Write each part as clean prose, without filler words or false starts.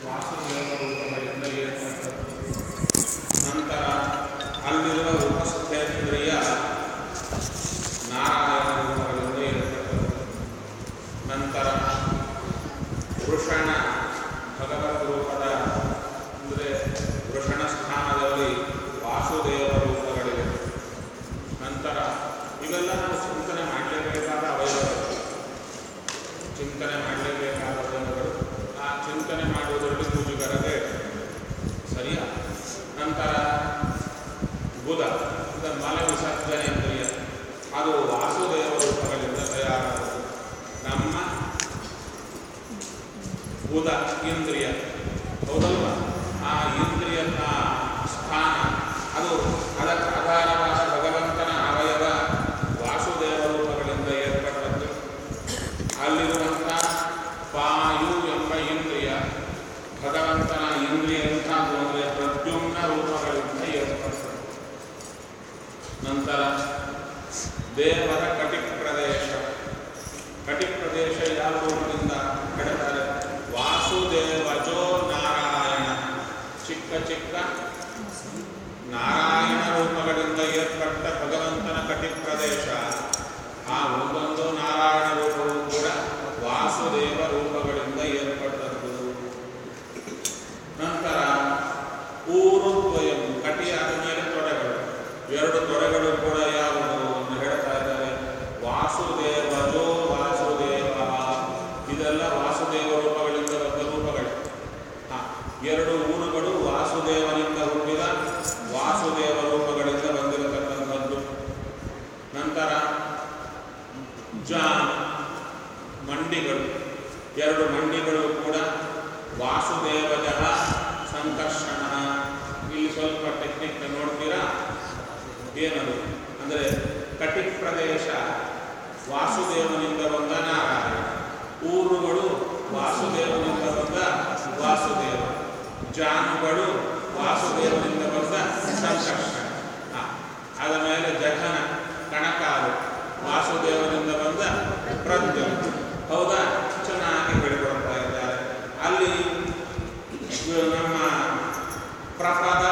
ವಾಸುದೇವ ರೂಪಗಳಿಂದ ಏರ್ಪಟ್ಟದ್ದು. ನಂತರ ಅಲ್ಲಿರುವ ಉಪಸ್ಥೇಂದ್ರಿಯ ನಾರಾಯಣ ರೂಪಗಳಿಂದ ಏರ್ಪಟ್ಟದ್ದು. ನಂತರ ವೃಷಣ ಭಗವದ್ ರೂಪದ ಅಂದರೆ ವೃಷಣ ಸ್ಥಾನದಲ್ಲಿ ವಾಸುದೇವ ರೂಪಗಳಿವೆ. ನಂತರ ಇವೆಲ್ಲ ನಾವು ಚಿಂತನೆ ಮಾಡಲೇಬೇಕಾದ ಅವಯವಗಳು, ಚಿಂತನೆ ಮಾಡಲೇಬೇಕಾದ ಅವಯವಗಳು. ಆ ಚಿಂತನೆ ಮಾಡುವುದರಲ್ಲಿ ಪೂಜಕರಿಗೆ ಸರಿಯಾ. ನಂತರ ಬುಧ ಮಲ ವಿಸರ್ಜನೇಂದ್ರಿಯ, ಅದು ವಾಸುದೇವ ರೂಪಗಳಿಂದ ತಯಾರಾದದ್ದು. ನಮ್ಮ ಬುಧ ಇಂದ್ರಿಯ ಹೌದಲ್ವ, ಆ ಇಂದ್ರಿಯದ ಸ್ಥಾನ ಅದು ಅದಕ್ಕೆ ಆಧಾರವಾದ ಭಗವಂತನ ಅವಯವ ವಾಸುದೇವ ರೂಪಗಳಿಂದ ಏರ್ಪಟ್ಟದ್ದು. ಅಲ್ಲಿರುವಂಥ ಪಾಯು ಎಂಬ ಇಂದ್ರಿಯ ಭಗವಂತನ ಇಂದ್ರಿಯ ಅಂದರೆ ಪ್ರದ್ಯುಮ್ನ ರೂಪಗಳಿಂದ ಏರ್ಪಟ್ಟದ್ದು. ನಂತರ ದೇವರ ಕಟಿಪ್ರದೇಶ, ಕಟಿಪ್ರದೇಶ ಯಾವ ರೂಪದಿಂದ ಹೇಳ್ತಾರೆ? ವಾಸುದೇವಜೋ ನಾರಾಯಣ, ಚಿಕ್ಕ ಚಿಕ್ಕ ನಾರಾಯಣ ರೂಪಗಳಿಂದ ಏರ್ಪಟ್ಟ ಭಗವಂತನ ಕಟಿಪ್ರದೇಶ. ಆ ಒಂದೊಂದು ನಾರಾಯಣ ರೂಪವು ಕೂಡ ವಾಸುದೇವ ರೂಪಗಳಿಂದ ಏರ್ಪಟ್ಟದ್ದು. ನಂತರ ಊರುದ್ವಯಂ, ಕಟಿಯಾದ ಮೇಲೆ ತೊಡೆಗಳು, ಎರಡು ತೊಡೆಗಳು ಕೂಡ ಯಾವುವು ಅಂತ ಹೇಳ್ತಾ ಇದ್ದಾರೆ? ವಾಸುದೇವಜೋ ವಾಸುದೇವ. ಇದೆಲ್ಲ ವಾಸುದೇವ ರೂಪಗಳಿಂದ ಬಂದ ರೂಪಗಳು. ಎರಡು ಊರುಗಳು ವಾಸುದೇವನಿಂದ ಹುಟ್ಟಿದ ವಾಸುದೇವ ರೂಪಗಳಿಂದ ಬಂದಿರತಕ್ಕಂಥದ್ದು. ನಂತರ ಮಂಡಿಗಳು, ಎರಡು ಮಂಡಿಗಳು ಕೂಡ ವಾಸುದೇವಜ ಸಂಕರ್ಷಣ. ಇಲ್ಲಿ ಸ್ವಲ್ಪ ಟೆಕ್ನಿಕ್ ನೋಡ್ತೀರಾ? ಏನದು ಅಂದರೆ ಕಟಿಕ್ ಪ್ರದೇಶ ವಾಸುದೇವನಿಂದ ಬಂದ ನಾರಾಯಣ, ಊರುಗಳು ವಾಸುದೇವನಿಂದ ಬಂದ ವಾಸುದೇವ, ಜಾನುಗಳು ವಾಸುದೇವನಿಂದ ಬಂದ ಸಂಕರ್ಷಣ. ಆದ ಮೇಲೆ ಜಘನ ಕಣಕಾಲು ವಾಸುದೇವನಿಂದ ಬಂದ ಪ್ರದ್ಯುಮ್ನ. ಹೌದಾ? ಚೆನ್ನಾಗಿ ಬೆಳೆಕೊಡ್ತಾ ಇದ್ದಾರೆ. ಅಲ್ಲಿ ನಮ್ಮ ಪ್ರಪದ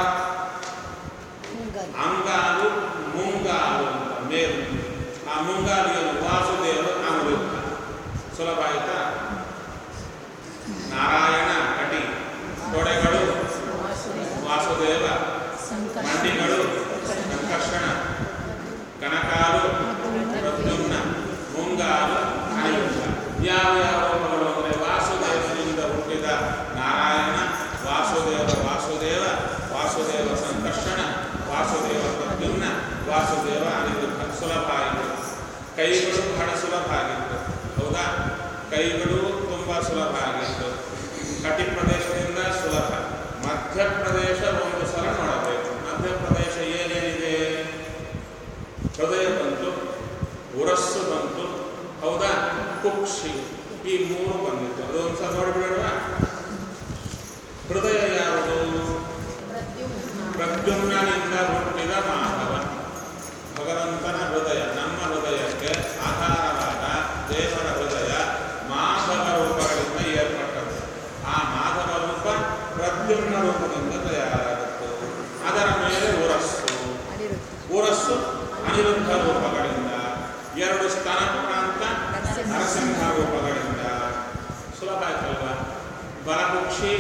ಅಂಗಾಲು ಮುಂಗಾಲು ಅಂತ ಮೇಲು. ಆ ಮುಂಗಾಲಿಗೆ ವಾಸುದೇವ ಅಮೃತ. ಸುಲಭ ಆಯ್ತಾ? ನಾರಾಯಣ ಕಟಿ, ತೊಡೆಗಳು ವಾಸುದೇವ, ಮಂಡಿಗಳು ಸಂಕರ್ಷಣ, ಕನಕಾಲು ಪ್ರದ್ಯುಮ್ನ, ಮುಂಗಾಲು ಅನಿರುದ್ಧ. ಯಾವ ಯಾವ ರೂಪಗಳು ಅಂದರೆ ವಾಸುದೇವನಿಂದ ಹುಟ್ಟಿದ ನಾರಾಯಣ, ವಾಸುದೇವ ವಾಸುದೇವ, ವಾಸುದೇವ ಸಂಕರ್ಷಣ, ವಾಸುದೇವ ಪ್ರದ್ಯುಮ್ನ, ವಾಸುದೇವ ಅನಿರುದ್ಧ. ಸುಲಭ ಆಯಿತು. ಕೈಗಳು ಬಹಳ ಸುಲಭ ಆಗಿತ್ತು. ಹೌದಾ? ಕೈಗಳು ತುಂಬ ಸುಲಭ ಆಗಿತ್ತು. ಕಟಿಪ್ರದೇಶದಿಂದ ಸುಲಭ. ಮಧ್ಯಪ್ರದೇಶ ಒಂದು ಸಲ ನೋಡಬೇಕು. ಮಧ್ಯಪ್ರದೇಶ ಏನೇನಿದೆ? ಹೃದಯ ಬಂತು, ಉರಸ್ಸು ಬಂತು, ಹೌದಾ? ಕುಕ್ಷಿ, ಈ ಮೂರು ಬಂದಿತ್ತು. ಅದೊಂದು ಸಲ ನೋಡಿಬಿಡೋಣ. ಹೃದಯ ಯಾವುದು? ಪ್ರದ್ಯುಮ್ನಿಂದ ಹುಟ್ಟಿದ ಮಾಧವ, ಭಗವಂತನ ಹೃದಯ. ನಮ್ಮ ಹೃದಯಕ್ಕೆ ಆಧಾರವಾದ ದೇವರ ಹೃದಯ ಮಾಧವ ರೂಪಗಳಿಂದ ಏರ್ಪಟ್ಟದ್ದು. ಆ ಮಾಧವ ರೂಪ ಪ್ರದ್ಯುಮ್ನ ರೂಪದಿಂದ ತಯಾರಾಗುತ್ತೆ. ಅದರ ಮೇಲೆ ಉರಸ್ಸು, ಉರಸ್ಸು ಅನಿರುದ್ಧ ರೂಪಗಳಿಂದ, ಎರಡು ಸ್ತನ ಪ್ರಾಂತ ನರಸಿಂಹ ರೂಪಗಳಿಂದ. ಸುಲಭ ಆಯ್ತಲ್ವ? ಬಲಪಕ್ಷಿ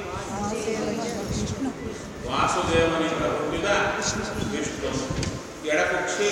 ವಾಸುದೇವನಿಂದ ಹುಟ್ಟಿದ ವಿಷ್ಣು, ಎಡಪಕ್ಷಿ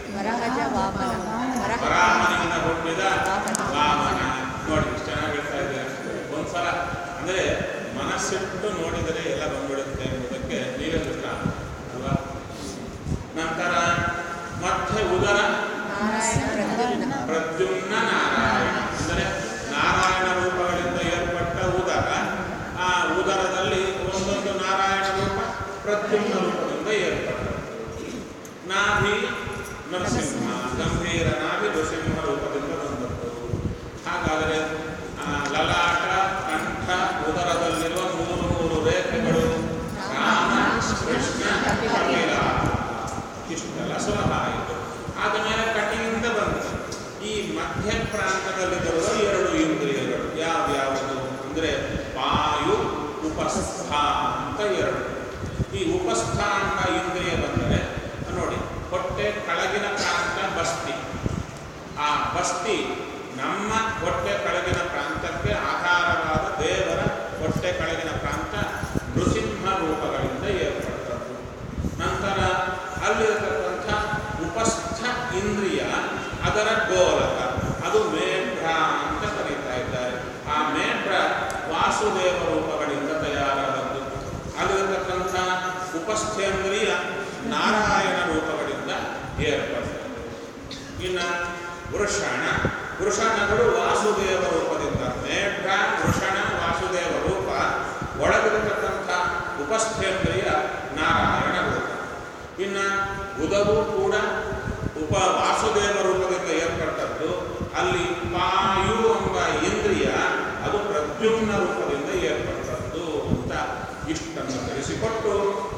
ವರಾಹನಿಂದ ಹುಟ್ಟಿದ ವಾಮನ. ನೋಡಿ ಚೆನ್ನಾಗಿ ಹೇಳ್ತಾ ಇದ್ದಾರೆ. ಒಂದ್ಸಲ ಅಂದರೆ ಮನಸ್ಸಿಟ್ಟು ನೋಡಿದರೆ ಎಲ್ಲ ಬಂದ್ಬಿಡುತ್ತೆ ಎಂಬುದಕ್ಕೆ ನೀವೇ ದೃಷ್ಟ ಅಲ್ವಾ? ನಂತರ ಮಧ್ಯ ಉದರ ಪ್ರದ್ಯುಮ್ನ ನಾರಾಯಣ, ಅಂದರೆ ನಾರಾಯಣ ರೂಪಗಳಿಂದ ಏರ್ಪಟ್ಟ ಉದರ. ಆ ಉದರದಲ್ಲಿ ಒಂದೊಂದು ನಾರಾಯಣ ರೂಪ ಪ್ರದ್ಯುಮ್ನ ರೂಪದಿಂದ ಏರ್ಪಟ್ಟದ್ದು. ನಾಭಿ ನರಸಿಂಹ, ಗಂಭೀರ ನಾಭಿ ನರಸಿಂಹ ರೂಪದಿಂದ ಬಂದದ್ದು. ಹಾಗಾದರೆ ಲಲಾಟ, ಕಂಠ, ಉದರದಲ್ಲಿರುವ ಮೂರು ರೇಖೆಗಳು ರಾಮ, ಕೃಷ್ಣ, ಕಪಿಲ. ಇಷ್ಟೆಲ್ಲ ಸುಲಭ ಆಯಿತು. ಆದ ಮೇಲೆ ಕಟಿಯಿಂದ ಬಂತು. ಈ ಮಧ್ಯ ಪ್ರಾಂತದಲ್ಲಿ ಬರುವ ಎರಡು ಇಂದ್ರಿಯಗಳು ಯಾವ್ಯಾವುದು ಅಂದರೆ ಪಾಯು ಉಪಸ್ಥ ಅಂತ ಎರಡು. ಈ ಉಪಸ್ಥ ಅಂತ ಇಂದ್ರಿಯ ಬಂದರೆ ನೋಡಿ, ಹೊಟ್ಟೆ ಕೆಳಗಿನ ಪ್ರಾಂತ ಬಸ್ತಿ. ಆ ಬಸ್ತಿ ನಮ್ಮ ಹೊಟ್ಟೆ ಕೆಳಗಿನ ಪ್ರಾಂತಕ್ಕೆ ಆಧಾರವಾದ ದೇವರ ಹೊಟ್ಟೆ ಕೆಳಗಿನ ಪ್ರಾಂತ ನೃಸಿಂಹ ರೂಪಗಳಿಂದ ಏರ್ಪಡ್ತದ್ದು. ನಂತರ ಅಲ್ಲಿರತಕ್ಕಂಥ ಉಪಸ್ಥ ಇಂದ್ರಿಯ, ಅದರ ಗೋಲಕ, ಅದು ಮೇಢ್ರ ಅಂತ ಕರೀತಾ ಇದ್ದಾರೆ. ಆ ಮೇಢ್ರ ವಾಸುದೇವ ರೂಪಗಳಿಂದ ತಯಾರಾದದ್ದು. ಅಲ್ಲಿರತಕ್ಕಂಥ ಉಪಸ್ಥೇಂದ್ರಿಯ ನಾರಾಯಣ ರೂಪಗಳಿಂದ ಏರ್ಪಡ್ತದೆ. ಇನ್ನು ವೃಷಣಗಳು ವಾಸುದೇವ ರೂಪದಿಂದ. ಮೇಢ್ರ, ವೃಷಣ, ವಾಸುದೇವ ರೂಪ. ಒಳಗಿರತಕ್ಕಂಥ ಉಪಸ್ಥೇಂದ್ರಿಯ ನಾರಾಯಣ ರೂಪ. ಇನ್ನು ಉದವು ಕೂಡ ವಾಸುದೇವ ರೂಪದಿಂದ ಏರ್ಪಟ್ಟದ್ದು. ಅಲ್ಲಿ ಪಾಯು ಎಂಬ ಇಂದ್ರಿಯ, ಅದು ಪ್ರದ್ಯುಮ್ನ ರೂಪದಿಂದ ಏರ್ಪಟ್ಟದ್ದು ಅಂತ ಇಷ್ಟನ್ನು ತಿಳಿಸಿಕೊಟ್ಟು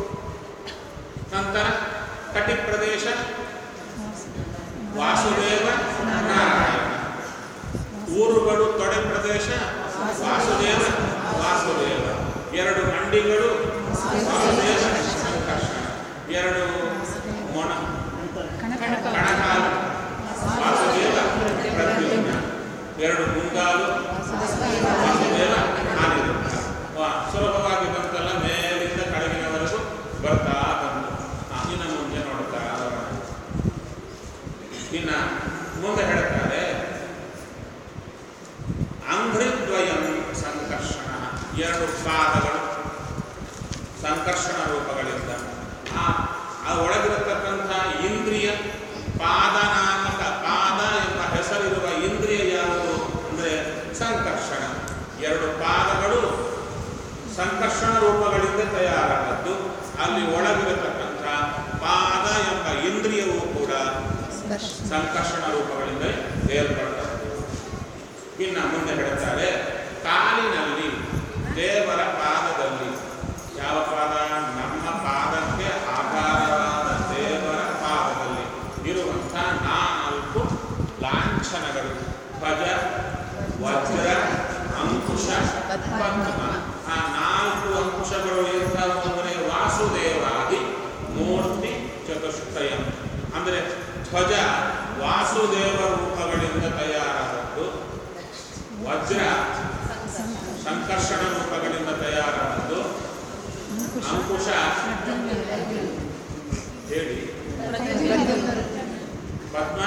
ನಂತರ ಕಟಿ ಪ್ರದೇಶ ವಾಸುದೇವ ನಾರಾಯಣ, ಊರುಗಳು ತೊಡೆ ಪ್ರದೇಶ ವಾಸುದೇವ, ಎರಡು ಮಂಡಿಗಳು ವಾಸುದೇವ ಸಂಕರ್ಷಣ, ಎರಡು ಕಣಕಾಲು ವಾಸುದೇವ ಪ್ರದ್ಯುಮ್ನ, ಎರಡು ಮುಂಗಾಲು ವಾಸುದೇವ ಅನಿರುದ್ಧ. ಸುಲಭವಾಗಿ ಬಂತಲ್ಲ, ಮೇಲಿಂದ ಕೆಳಗಿನವರೆಗೂ ಬರ್ತಾ ಬಂತು. ಇನ್ನು ಮುಂದೆ ನೋಡ್ತಾ ಇನ್ನು ಮುಂದೆ ಹೇಳ್ತಾರೆ, ಅಂಘ್ರಿದ್ವಯಂ ಸಂಕರ್ಷಣ, ಎರಡು ಪಾದಗಳು ಸಂಕರ್ಷಣ ರೂಪಗಳಿಂದ. ಆ ಒಳಗಿರತಕ್ಕಂಥ ಇಂದ್ರಿಯ ಪಾದನಾಮಕ, ಪಾದ ಎಂಬ ಹೆಸರಿರುವ ಇಂದ್ರಿಯ ಯಾವುದು ಅಂದರೆ ಸಂಕರ್ಷಣ. ಎರಡು ಪಾದಗಳು ಸಂಕರ್ಷಣ ರೂಪಗಳಿಂದ ತಯಾರಾದದ್ದು. ಅಲ್ಲಿ ಒಳಗಿರತಕ್ಕಂಥ ಪಾದ ಎಂಬ ಇಂದ್ರಿಯವೂ ಕೂಡ ಸಂಕರ್ಷಣ ರೂಪಗಳಿಂದ ಏರ್ಪಡ್ತದ್ದು. ಇನ್ನು ಮುಂದೆ ಹೇಳ್ತಾರೆ, ಕಾಲಿನಲ್ಲಿ ದೇವರ ಪಾದದಲ್ಲಿ, ಯಾವ ಪಾದ? ನಮ್ಮ ಪಾದಕ್ಕೆ ಆಧಾರವಾದ ದೇವರ ಪಾದದಲ್ಲಿ ಇರುವಂಥ 4 ಲಾಂಛನಗಳು: ಧ್ವಜ, ವಜ್ರ, ಅಂಕುಶ, ಪದ್ಮ. ಆ 4 ಅಂಕುಶಗಳು ಎಂಥವು ಅಂದರೆ ವಾಸುದೇವಾದಿ ಮೂರ್ತಿ ಚತುಷ್ಟಯಂ. ಅಂದರೆ ಧ್ವಜ ವಾಸುದೇವ ರೂಪಗಳಿಂದ ತಯಾರಾದದ್ದು, ವಜ್ರ ಸಂಕರ್ಷಣ ರೂಪಗಳಿಂದ ತಯಾರಾದದ್ದು, ಅಂಕುಶ ಹೇಳಿ, ಪದ್ಮ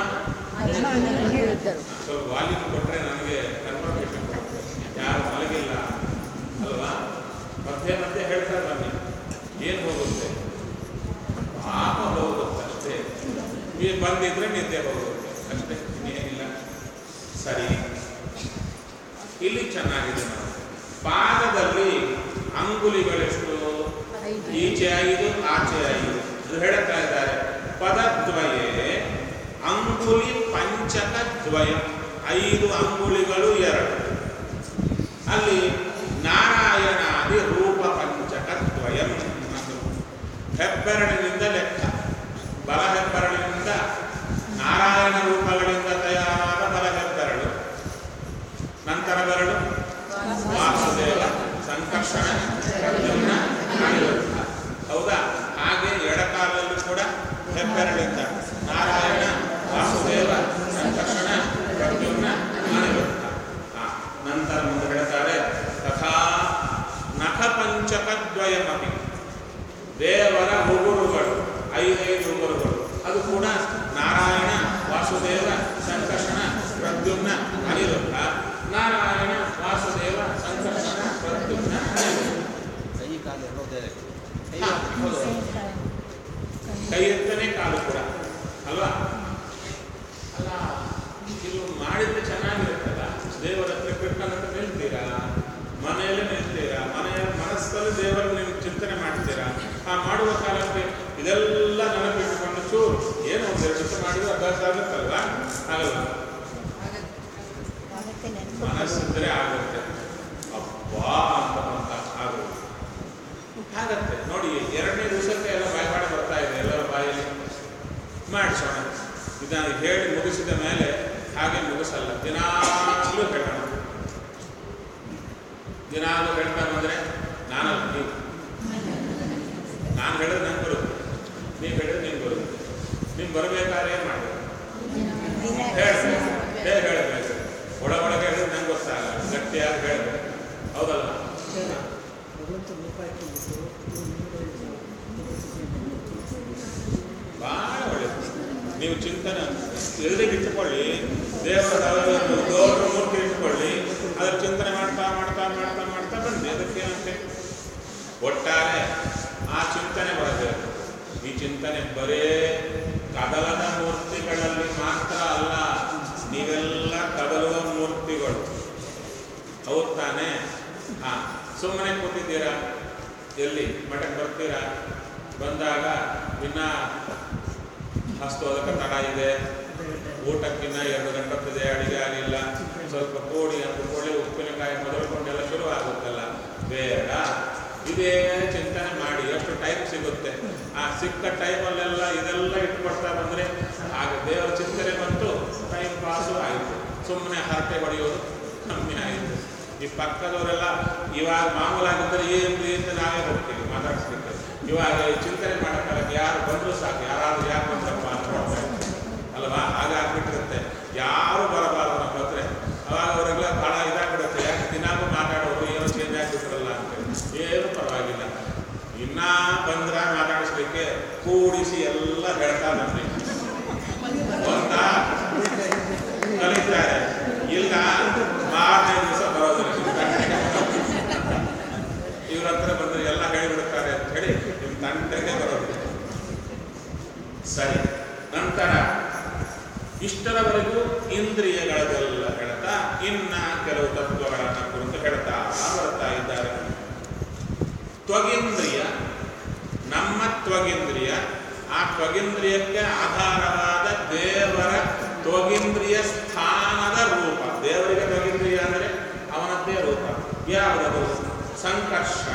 ಸ್ವಲ್ಪ ವಾಲ್ಯೂಮ್ ಕೊಟ್ಟರೆ ನನಗೆ ಕನ್ಫರ್ಮೇಷನ್ ಕೊಡುತ್ತೆ, ಯಾರು ಮಲಗಿಲ್ಲ ಅಲ್ವಾ? ಮಧ್ಯೆ ಮಧ್ಯೆ ಹೇಳ್ತಾ ಬನ್ನಿ, ಏನು ಹೋಗುತ್ತೆ? ಪಾಪ ಹೋಗುತ್ತೆ ಅಷ್ಟೇ. ನೀವು ಬಂದಿದ್ರೆ ನಿದ್ದೆ ಹೋಗುತ್ತೆ ಅಷ್ಟೇ, ಇನ್ನೇನಿಲ್ಲ. ಸರಿ, ಇಲ್ಲಿ ಚೆನ್ನಾಗಿದೆ. ನಾವು ಪಾದದಲ್ಲಿ ಅಂಗುಲಿಗಳೆಷ್ಟು? ಈಚೆ 5, ಆಚೆ 5. ಅದು ಹೇಳ್ತಾ ಇದ್ದಾರೆ, ಪದದ್ವಯೇ ಅಂಗುಲಿ ಪಂಚಕ ದ್ವಯ, 5 ಅಂಗುಲಿಗಳು 2. ಅಲ್ಲಿ ನಾರಾಯಣಾದಿ ರೂಪ ಪಂಚಕ ದ್ವಯಂ. ಹೆಬ್ಬೆರಳಿನಿಂದ ಲೆಕ್ಕ, ಬಲ ಹೆಬ್ಬೆರಳಿನಿಂದ ನಾರಾಯಣ ರೂಪಗಳಿಂದ ತಯಾರಾದ ಬಲ ಹೆಬ್ಬೆರಳು, ನಂತರ ಬೆರಳು ವಾಸುದೇವ ಸಂಕರ್ಷಣ ಪ್ರದ್ಯುಮ್ನ ಅನಿರುದ್ಧ. ಹೌದಾ? ಹಾಗೆ ಎಡಕಾಲಲ್ಲೂ ಕೂಡ ಹೆಬ್ಬೆರಳಿಂದ ನಾರಾಯಣ, ವಾಸುದೇವ, ಸಂಕರ್ಷಣ, ಪ್ರದ್ಯುಮ್ನ, ಅನಿರುದ್ಧ. ನಂತರ ಮುಂದೆ ಹೇಳ್ತಾರೆ, ತಥಾ ನಖ ಪಂಚಕದ್ವಯಮಪಿ, ದೇವರ ಉಗುರುಗಳು 5 ಉಗುರುಗಳು, ಅದು ಕೂಡ ನಾರಾಯಣ, ವಾಸುದೇವ, ಸಂಕರ್ಷಣ, ಪ್ರದ್ಯುಮ್ನ, ಅನಿರುದ್ಧ. ನಾರಾಯಣ, ವಾಸುದೇವ, ಸಂಕರ್ಷಣ, ಪ್ರದ್ಯುಮ್ನ, ಅನಿರುದ್ಧ. ಕೈ ಎತ್ತನೇ ಕಾಲು ಕೂಡ ಅಲ್ವಾ? ಅಲ್ಲ, ಇದು ಮಾಡಿದ್ರೆ ಚೆನ್ನಾಗಿರುತ್ತಲ್ಲ. ದೇವರ ಹತ್ರ ಕೃಷ್ಣನಂತ ನಿಲ್ತೀರಾ, ಮನೆಯಲ್ಲೇ ನಿಲ್ತೀರಾ, ಮನಸ್ಸಲ್ಲಿ ದೇವರ ನೀವು ಚಿಂತನೆ ಮಾಡ್ತೀರಾ. ಆ ಮಾಡುವ ಕಾಲಕ್ಕೆ ಇದೆಲ್ಲ ನೆನಪಿಟ್ಟುಕೊಂಡು ಚೂರು ಏನೋ 1-2 ದಿವಸ ಮಾಡಿದ್ರೆ ಅಭ್ಯಾಸ ಆಗುತ್ತಲ್ವಾ? ಆಗಲ್ಲ, ಮನಸ್ಸಿದ್ರೆ ಆಗುತ್ತೆ. ಅಬ್ಬಾ ಅಂತ ಆಗುತ್ತೆ, ಆಗತ್ತೆ. ನೋಡಿ, 2ನೇ ದಿವಸಕ್ಕೆ ಎಲ್ಲ ಬಾಯ್ಪಾಡ ಬರ್ತಾ ಇದೆ ಎಲ್ಲರ ಬಾಯಲ್ಲಿ. ಮಾಡಿಸೋಣ, ಇದನ್ನು ಹೇಳಿ ಮುಗಿಸಿದ ಮೇಲೆ ಹಾಗೆ ಮುಗಿಸಲ್ಲ, ದಿನಾಗಲೂ ಹೇಳೋಣ. ದಿನಾಗಲೂ ಹೇಳ್ತಾ ಬಂದರೆ ನಾನು ಬರಬೇಕಾದ್ರೆ ಏನು ಮಾಡಬೇಕು? ಹೇಳಬೇಕು. ಒಳಗೊಳಗೆ ಹೇಳಿದ್ರೆ ನಂಗೆ ಗೊತ್ತಾಗಲ್ಲ, ಗಟ್ಟಿಯಾಗಿ ಹೇಳಬೇಕು. ಹೌದಲ್ಲ? ಭಾಳ ಒಳ್ಳೆಯದು. ನೀವು ಚಿಂತನೆ ಎದುರಿಗೆ ಇಟ್ಟುಕೊಳ್ಳಿ, ದೇವರ ಗೌರವ ಮೂರ್ತಿ ಇಟ್ಟುಕೊಳ್ಳಿ, ಅದರ ಚಿಂತನೆ ಮಾಡ್ತಾ ಮಾಡ್ತಾ ಮಾಡ್ತಾ ಮಾಡ್ತಾ ಬನ್ನಿ. ಅದಕ್ಕೇನಂತೆ ಒಟ್ಟಾರೆ ಆ ಚಿಂತನೆ ಬರಬೇಕು. ಈ ಚಿಂತನೆ ಬರೇ ಕದಲದ ಮೂರ್ತಿಗಳಲ್ಲಿ ಮಾತ್ರ ಅಲ್ಲ, ನೀವೆಲ್ಲ ಕದಲುವ ಮೂರ್ತಿಗಳು. ಹೌದು ತಾನೇ? ಹಾಂ, ಸುಮ್ಮನೆ ಕೂತಿದ್ದೀರಾ, ಎಲ್ಲಿ ಮಠಕ್ಕೆ ಬರ್ತೀರಾ, ಬಂದಾಗ ಇನ್ನು ಹಸ್ತೋದಕ ತಡ ಇದೆ, ಊಟಕ್ಕಿನ್ನ 2 ಗಂಟೆ ಅಡಿಗೆ ಆಗಲಿಲ್ಲ, ಸ್ವಲ್ಪ ಕೋಡಿ ಅಂದುಕೊಳ್ಳಿ, ಉಪ್ಪಿನಕಾಯಿ ಮೊದಲುಕೊಂಡೆಲ್ಲ ಶುರು ಆಗುತ್ತಲ್ಲ. ಬೇಡ, ಇದೇ ಚಿಂತನೆ ಮಾಡಿ. ಎಷ್ಟು ಟೈಮ್ ಸಿಗುತ್ತೆ, ಆ ಸಿಕ್ಕ ಟೈಮಲ್ಲೆಲ್ಲ ಇದೆಲ್ಲ ಇಟ್ಕೊಡ್ತಾ ಬಂದರೆ ಆಗ ದೇವರ ಚಿಂತನೆ ಬಂತು, ಟೈಮ್ ಪಾಸು ಆಯಿತು. ಸುಮ್ಮನೆ ಹರಟೆ ಹೊಡೆಯೋದು ಕಮ್ಮಿ ಆಯಿತು. ಈ ಪಕ್ಕದವರೆಲ್ಲ ಇವಾಗ ಮಾಮೂಲಾಗಿದ್ದರೆ ಏನು ಅಂತ ನಾವೇ ಹೋಗ್ತೀವಿ ಮಾತಾಡಿಸ್ಲಿಕ್ಕೆ. ಇವಾಗ ಈ ಚಿಂತನೆ ಮಾಡೋಕ್ಕಾಗಕ್ಕೆ ಯಾರು ಬಂದರೂ ಸಾಕು, ಯಾರಾದರೂ ಯಾರು ಬಂದ್ರಪ್ಪ ಅಂತ ಅಲ್ವಾ? ಹಾಗಾಗ್ಬಿಟ್ಟಿರುತ್ತೆ. ಯಾರು ಬರಬಾರ್ದು ನಮ್ಮ ಹತ್ರ. ಅವಾಗ ಅವರೆಲ್ಲ ಭಾಳ ಇದಾಗ್ಬಿಡುತ್ತೆ. ಯಾಕೆ ದಿನಾಗೂ ಮಾತಾಡೋರು ಏನೋ ಚೇಂಜ್ ಆಗಿಬಿಟ್ರಲ್ಲ ಅಂತೇಳಿ. ಏನು ಪರವಾಗಿಲ್ಲ, ಇನ್ನೂ ಬಂದ್ರೆ ಮಾತಾಡಿಸ್ಲಿಕ್ಕೆ ಕೂಡಿಸಿ ಎಲ್ಲ ಹೇಳ್ತಾ ಬನ್ನಿ. ಒಂದಾ ಕಲಿತಾರೆ, ಇಲ್ಲ ಮಾರನೇ ದಿವಸ ಬರೋದಿಲ್ಲ. ಇವ್ರ ಹತ್ರ ಬಂದರೆ ಎಲ್ಲ ಹೇಳಿಬಿಡ್ತಾರೆ ಅಂತ ಹೇಳಿ ನಿಮ್ಮ ತಂಟೆಗೆ ಬರೋದಿಲ್ಲ. ಸರಿ, ನಂತರ ಇಷ್ಟರವರೆಗೂ ಇಂದ್ರಿಯಗಳದೆಲ್ಲ ಹೇಳ್ತಾ ಇನ್ನ ಕೆಲವು ತತ್ವಗಳನ್ನು ಕುರಿತು ಹೇಳ್ತಾ ಬರ್ತಾ ಇದ್ದಾರೆ. ತ್ವಗೇಂದ್ರಿಯ, ನಮ್ಮ ತ್ವಗೇಂದ್ರಿಯ, ಆ ತ್ವಗೇಂದ್ರಿಯಕ್ಕೆ ಆಧಾರವಾದ ದೇವರ ತ್ವಗೇಂದ್ರಿಯ ಸ್ಥಾನದ ರೂಪ. ದೇವರಿಗೆ ತ್ವಗೇಂದ್ರಿಯ ಅಂದರೆ ಅವನದ್ದೇ ರೂಪ. ಯಾವುದದು? ಸಂಕರ್ಷಣ.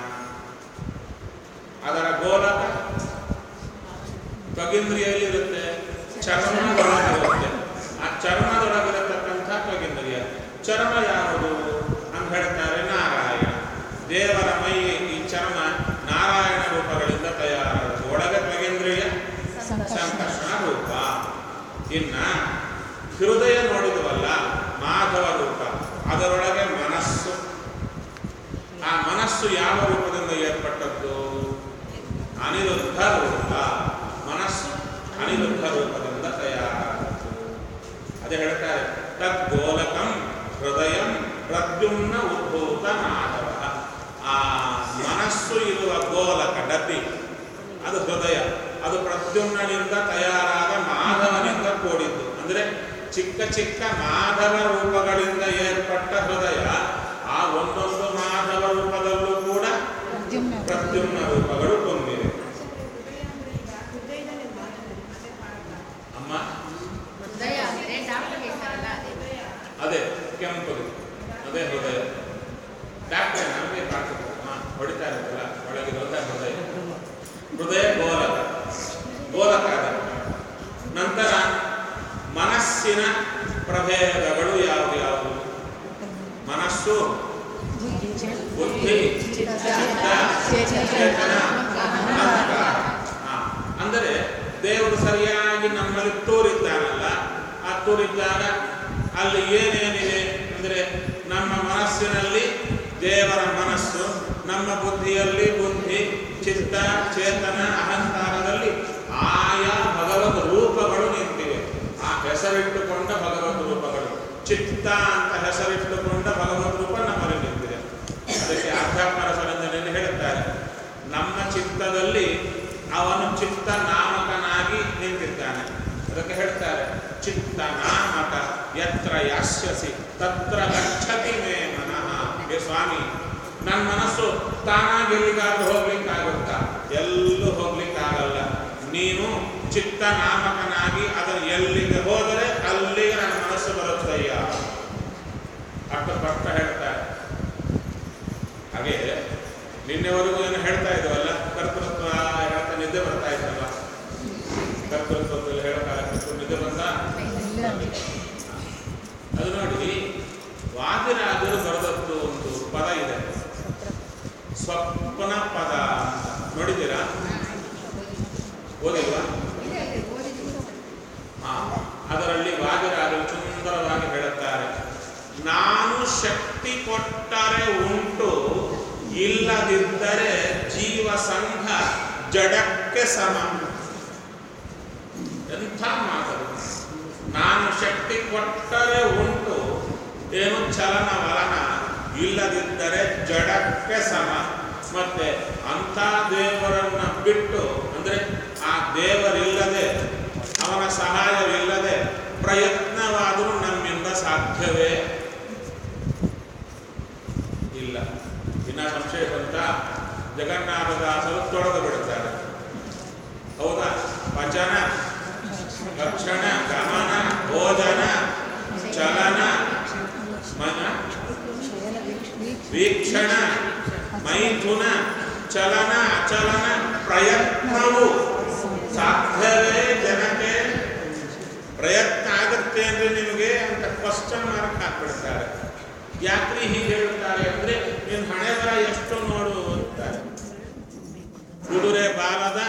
ಅದರ ಗೋಲಕ ತ್ವಗೇಂದ್ರಿಯಲ್ಲಿ ಚರ್ಮದೊಳಗಿರುತ್ತೆ. ಆ ಚರ್ಮದೊಳಗಿರತಕ್ಕಂಥ ತ್ವಗೇಂದ್ರಿಯ. ಚರ್ಮ ಯಾವುದು ಅಂತ ಹೇಳ್ತಾರೆ? ನಾರಾಯಣ. ದೇವರ ಮೈ, ಈ ಚರ್ಮ ನಾರಾಯಣ ರೂಪಗಳಿಂದ ತಯಾರಾದ ಒಳಗೆ ತ್ವಗೇಂದ್ರಿಯ ಸಂಕರ್ಷಣ ರೂಪ. ಇನ್ನ ಹೃದಯ ನೋಡಿದವಲ್ಲ, ಮಾಧವ ರೂಪ. ಅದರೊಳಗೆ ಮನಸ್ಸು. ಆ ಮನಸ್ಸು ಯಾವ ರೂಪದಿಂದ ಏರ್ಪಟ್ಟದ್ದು? ಅನಿರುದ್ಧ ರೂಪ. ಮನಸ್ಸು ಅನಿರುದ್ಧ ರೂಪದಿಂದ ತಯಾರಾದದ್ದು. ಅದೇ ಹೇಳ್ತಾರೆ, ತದ್ಗೋಲಕಂ ಹೃದಯಂ ಪ್ರದ್ಯುಮ್ನ ಉದ್ಭೂತ ಮಾಧವ. ಆ ಮನಸ್ಸು ಇರುವ ಗೋಲಕ ಡಬ್ಬಿ ಅದು ಹೃದಯ. ಅದು ಪ್ರದ್ಯುಮ್ನಿಂದ ತಯಾರಾದ ಮಾಧವನಿಂದ ಕೂಡಿದ್ದು. ಅಂದರೆ ಚಿಕ್ಕ ಚಿಕ್ಕ ಮಾಧವ ರೂಪಗಳಿಂದ ಏರ್ಪಟ್ಟ ಹೃದಯ. ಆ ಒಂದೊಂದು ಮಾಧವ ರೂಪದಲ್ಲೂ ಕೂಡ ಪ್ರದ್ಯುಮ್ನ ರೂಪಗಳು ತುಂಬಿವೆ. ಅಮ್ಮ, ಅದೇ ಕೆಂಪು, ಅದೇ ಹೃದಯ. ಡಾಕ್ಟರ್ ನಮಗೆ ಹೊಡಿತಾ ಇರುತ್ತಲ್ಲ, ಒಳಗಿರುವಂಥ ಹೃದಯ. ಹೃದಯ ಗೋಲಕ, ಗೋಲಕ. ನಂತರ ಮನಸ್ಸಿನ ಪ್ರಭೇದಗಳು ಯಾವುದು? ಮನಸ್ಸು, ಬುದ್ಧಿ, ಚಿತ್ತ, ಚೇತನ, ಅಹಂಕಾರ. ಅಂದರೆ ದೇವರು ಸರಿಯಾಗಿ ನಮ್ಮಲ್ಲಿ ತೋರಿದ್ದಾನಲ್ಲ, ಆ ತೋರಿದ್ದಾಗ ಅಲ್ಲಿ ಏನೇನಿದೆ ಅಂದರೆ ನಮ್ಮ ಮನಸ್ಸಿನಲ್ಲಿ ದೇವರ ಮನಸ್ಸು, ನಮ್ಮ ಬುದ್ಧಿಯಲ್ಲಿ ಬುದ್ಧಿ, ಚಿತ್ತ, ಚೇತನ, ಅಹಂಕಾರದಲ್ಲಿ ಆಯಾ ಭಗವದ್ ರೂಪಗಳು ನಿಂತಿವೆ. ಆ ಹೆಸರಿಟ್ಟುಕೊಂಡ ಭಗವದ್ ರೂಪಗಳು. ಚಿತ್ತ ಅಂತ ಹೆಸರಿಟ್ಟುಕೊಂಡ ಭಗವದ್ ರೂಪ ನಮ್ಮಲ್ಲಿ ನಿಂತಿದೆ. ಅದಕ್ಕೆ ಆಧ್ಯಾತ್ಮ ರಸರಂಜನೆಯಲ್ಲಿ ಹೇಳುತ್ತಾರೆ, ನಮ್ಮ ಚಿತ್ತದಲ್ಲಿ ಅವನು ಚಿತ್ತ ನಾಮಕನಾಗಿ ನಿಂತಿದ್ದಾನೆ. ಅದಕ್ಕೆ ಹೇಳ್ತಾರೆ, ಚಿತ್ತ ನಾಮಕ ಯತ್ರ ಯಾಸ್ಯಸಿ ತತ್ರ ಗಚ್ಚತಿ ಮೇ ಮನಃ. ಹೇ ಸ್ವಾಮಿ, ನನ್ನ ಮನಸ್ಸು ತಾನಾಗಿ ಎಲ್ಲಿಗಾದ್ರೂ ಹೋಗ್ಲಿಕ್ಕಾಗುತ್ತಾ? ಎಲ್ಲೂ ಹೋಗ್ಲಿಕ್ಕಾಗಲ್ಲ. ನೀನು ಚಿತ್ತ ನಾಮಕನಾಗಿ ಅದನ್ನು ಎಲ್ಲಿಗೆ ಹೋದರೆ ಅಲ್ಲಿಗೆ ನನ್ನ ಮನಸ್ಸು ಬರುತ್ತಯ್ಯ. ಅಕ್ಕ ಹೇಳ್ತಾರೆ. ಹಾಗೆ ನಿನ್ನೆವರೆಗೂ ಏನು ಹೇಳ್ತಾ ಇದ್ವಲ್ಲ, ಕರ್ತೃತ್ವ ಹೇಳ್ತಾ ನಿದ್ದೆ ಬರ್ತಾ ಇದ್ದಲ್ಲ. ಕರ್ತೃತ್ವದಲ್ಲಿ ಹೇಳೋ ಕಾಲಕ್ಕೆ ನಿದ್ದೆ ಬಂದ ಅದು ನೋಡಿ. ವಾದಿರಾಜರು ಬರೆದದ್ದು ಒಂದು ಪದ ಇದೆ, ಸ್ವಪ್ನ ಪದ ಅಂತ. ನೋಡಿದ್ದೀರಾ? ಓದಿಲ್ವಾ? ಕೊಟ್ಟರೆ ಉಂಟು, ಇಲ್ಲದಿದ್ದರೆ ಜೀವ ಸಂಘ ಜಡಕ್ಕೆ ಸಮ. ಎಂಥ ಮಾತು! ನಾನು ಶಕ್ತಿ ಕೊಟ್ಟರೆ ಉಂಟು, ಏನು ಚಲನ ವಲನ, ಇಲ್ಲದಿದ್ದರೆ ಜಡಕ್ಕೆ ಸಮ. ಮತ್ತೆ ಅಂಥ ದೇವರನ್ನ ಬಿಟ್ಟು, ಅಂದರೆ ಆ ದೇವರಿಲ್ಲದೆ, ಅವನ ಸಹಾಯವಿಲ್ಲದೆ ಪ್ರಯತ್ನವಾದರೂ ನಮ್ಮಿಂದ ಸಾಧ್ಯವೇ ಇಲ್ಲ. ಇನ್ನ ಸಂಶಯ ಬಂತ, ಜಗನ್ನಾಥದಾಸರು ತೊಳೆದು ಬಿಡುತ್ತಾರೆ. ಹೌದಾ? ವಚನ, ಲಕ್ಷಣ, ಗಮನ, ಭೋಜನ, ಚಲನ, ಮನ, ವೀಕ್ಷಣ, ಮೈಥುನ, ಚಲನ, ಅಚಲನ, ಪ್ರಯತ್ನವು ಸಾಧ್ಯವೇ ಜನಕ್ಕೆ? ಪ್ರಯತ್ನ ಆಗುತ್ತೆ ಅಂದ್ರೆ ನಿಮಗೆ ಅಂತ ಕ್ವಶನ್ ಮಾರ್ಕ್ ಹಾಕ್ಬಿಡ್ತಾರೆ. ಯಾಕ್ರಿ ಹೀಗೆ ಹೇಳ್ತಾರೆ ಅಂದ್ರೆ, ನೀನು ಹಣೆ ಬರ ಎಷ್ಟು ನೋಡು ಅಂತಾರೆ. ಕುದುರೆ ಬಾಲದ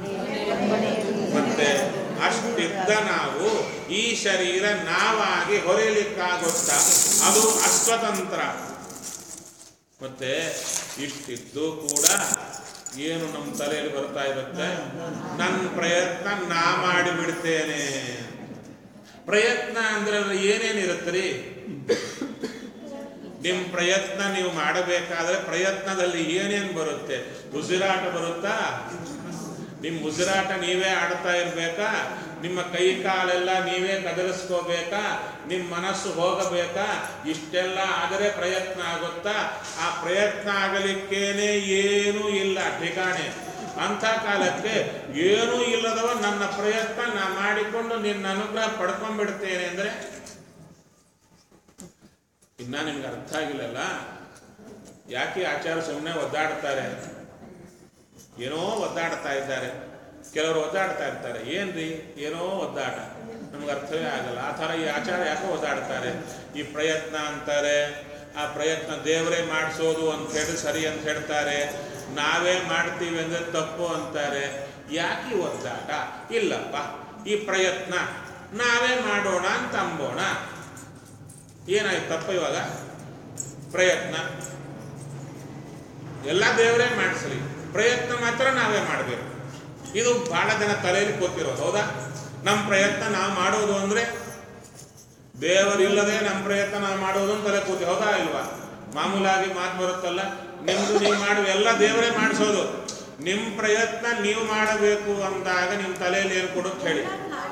ಮತ್ತೆ ಅಷ್ಟಿದ್ದ ನಾವು ಈ ಶರೀರ ನಾವಾಗಿ ಹೊರೆಯಲಿಕ್ಕಾಗುತ್ತಾ? ಅದು ಅಸ್ವತಂತ್ರ. ಮತ್ತೆ ಇಷ್ಟಿದ್ದು ಕೂಡ ಏನು ನಮ್ಮ ತಲೆಯಲ್ಲಿ ಬರ್ತಾ ಇರುತ್ತೆ, ನನ್ನ ಪ್ರಯತ್ನ ನಾ ಮಾಡಿಬಿಡ್ತೇನೆ. ಪ್ರಯತ್ನ ಅಂದ್ರೆ ಏನೇನಿರುತ್ತೆ ರೀ? ನಿಮ್ಮ ಪ್ರಯತ್ನ ನೀವು ಮಾಡಬೇಕಾದ್ರೆ ಪ್ರಯತ್ನದಲ್ಲಿ ಏನೇನು ಬರುತ್ತೆ? ಉಸಿರಾಟ ಬರುತ್ತಾ? ನಿಮ್ಮ ಉಸಿರಾಟ ನೀವೇ ಆಡ್ತಾ ಇರ್ಬೇಕಾ? ನಿಮ್ಮ ಕೈ ಕಾಲೆಲ್ಲ ನೀವೇ ಕದಲಿಸ್ಕೋಬೇಕಾ? ನಿಮ್ಮ ಮನಸ್ಸು ಹೋಗಬೇಕಾ? ಇಷ್ಟೆಲ್ಲ ಆದರೆ ಪ್ರಯತ್ನ ಆಗುತ್ತಾ? ಆ ಪ್ರಯತ್ನ ಆಗಲಿಕ್ಕೇನೆ ಏನೂ ಇಲ್ಲ ಠಿಕಾಣೆ. ಅಂಥ ಕಾಲಕ್ಕೆ ಏನೂ ಇಲ್ಲದವ ನನ್ನ ಪ್ರಯತ್ನ ನಾ ಮಾಡಿಕೊಂಡು ನಿನ್ನ ಅನುಗ್ರಹ ಪಡ್ಕೊಂಡ್ಬಿಡ್ತೇನೆ ಅಂದರೆ ಇನ್ನ ನಿಮ್ಗೆ ಅರ್ಥ ಆಗಿಲ್ಲಲ್ಲ. ಯಾಕೆ ಆಚಾರ ಸುಮ್ಮನೆ ಒದ್ದಾಡ್ತಾರೆ? ಏನೋ ಒದ್ದಾಡ್ತಾ ಇದ್ದಾರೆ. ಕೆಲವರು ಒದ್ದಾಡ್ತಾ ಇರ್ತಾರೆ. ಏನ್ರಿ ಏನೋ ಒದ್ದಾಟ, ನಮ್ಗೆ ಅರ್ಥವೇ ಆಗಲ್ಲ. ಆ ಥರ ಈ ಆಚಾರ ಯಾಕೋ ಒದ್ದಾಡ್ತಾರೆ? ಈ ಪ್ರಯತ್ನ ಅಂತಾರೆ, ಆ ಪ್ರಯತ್ನ ದೇವರೇ ಮಾಡಿಸೋದು ಅಂತ ಹೇಳಿ ಸರಿ ಅಂತ ಹೇಳ್ತಾರೆ, ನಾವೇ ಮಾಡ್ತೀವಿ ಅಂದರೆ ತಪ್ಪು ಅಂತಾರೆ. ಯಾಕೆ ಒದ್ದಾಟ? ಇಲ್ಲಪ್ಪ, ಈ ಪ್ರಯತ್ನ ನಾವೇ ಮಾಡೋಣ ಅಂತ ಅಂಬೋಣ. ಏನಾಯ್ತು ತಪ್ಪ ಇವಾಗ? ಪ್ರಯತ್ನ ಎಲ್ಲ ದೇವರೇ ಮಾಡಿಸ್ರಿ, ಪ್ರಯತ್ನ ಮಾತ್ರ ನಾವೇ ಮಾಡಬೇಕು. ಇದು ಬಹಳ ಜನ ತಲೆಯಲ್ಲಿ ಕೂತಿರೋದು. ಹೌದಾ? ನಮ್ಮ ಪ್ರಯತ್ನ ನಾವು ಮಾಡೋದು ಅಂದರೆ ದೇವರಿಲ್ಲದೆ ನಮ್ಮ ಪ್ರಯತ್ನ ನಾವು ಮಾಡೋದು ಅಂತ ತಲೆ ಕೂತಿ. ಹೌದಾ ಇಲ್ವಾ? ಮಾಮೂಲಾಗಿ ಮಾತು ಬರುತ್ತಲ್ಲ, ನಿಮ್ದು ನೀವು ಮಾಡುವ ಎಲ್ಲ ದೇವರೇ ಮಾಡಿಸೋದು, ನಿಮ್ಮ ಪ್ರಯತ್ನ ನೀವು ಮಾಡಬೇಕು ಅಂದಾಗ ನಿಮ್ಮ ತಲೆಯಲ್ಲಿ ಏನು ಕೊಡುತ್ತೆ ಹೇಳಿ?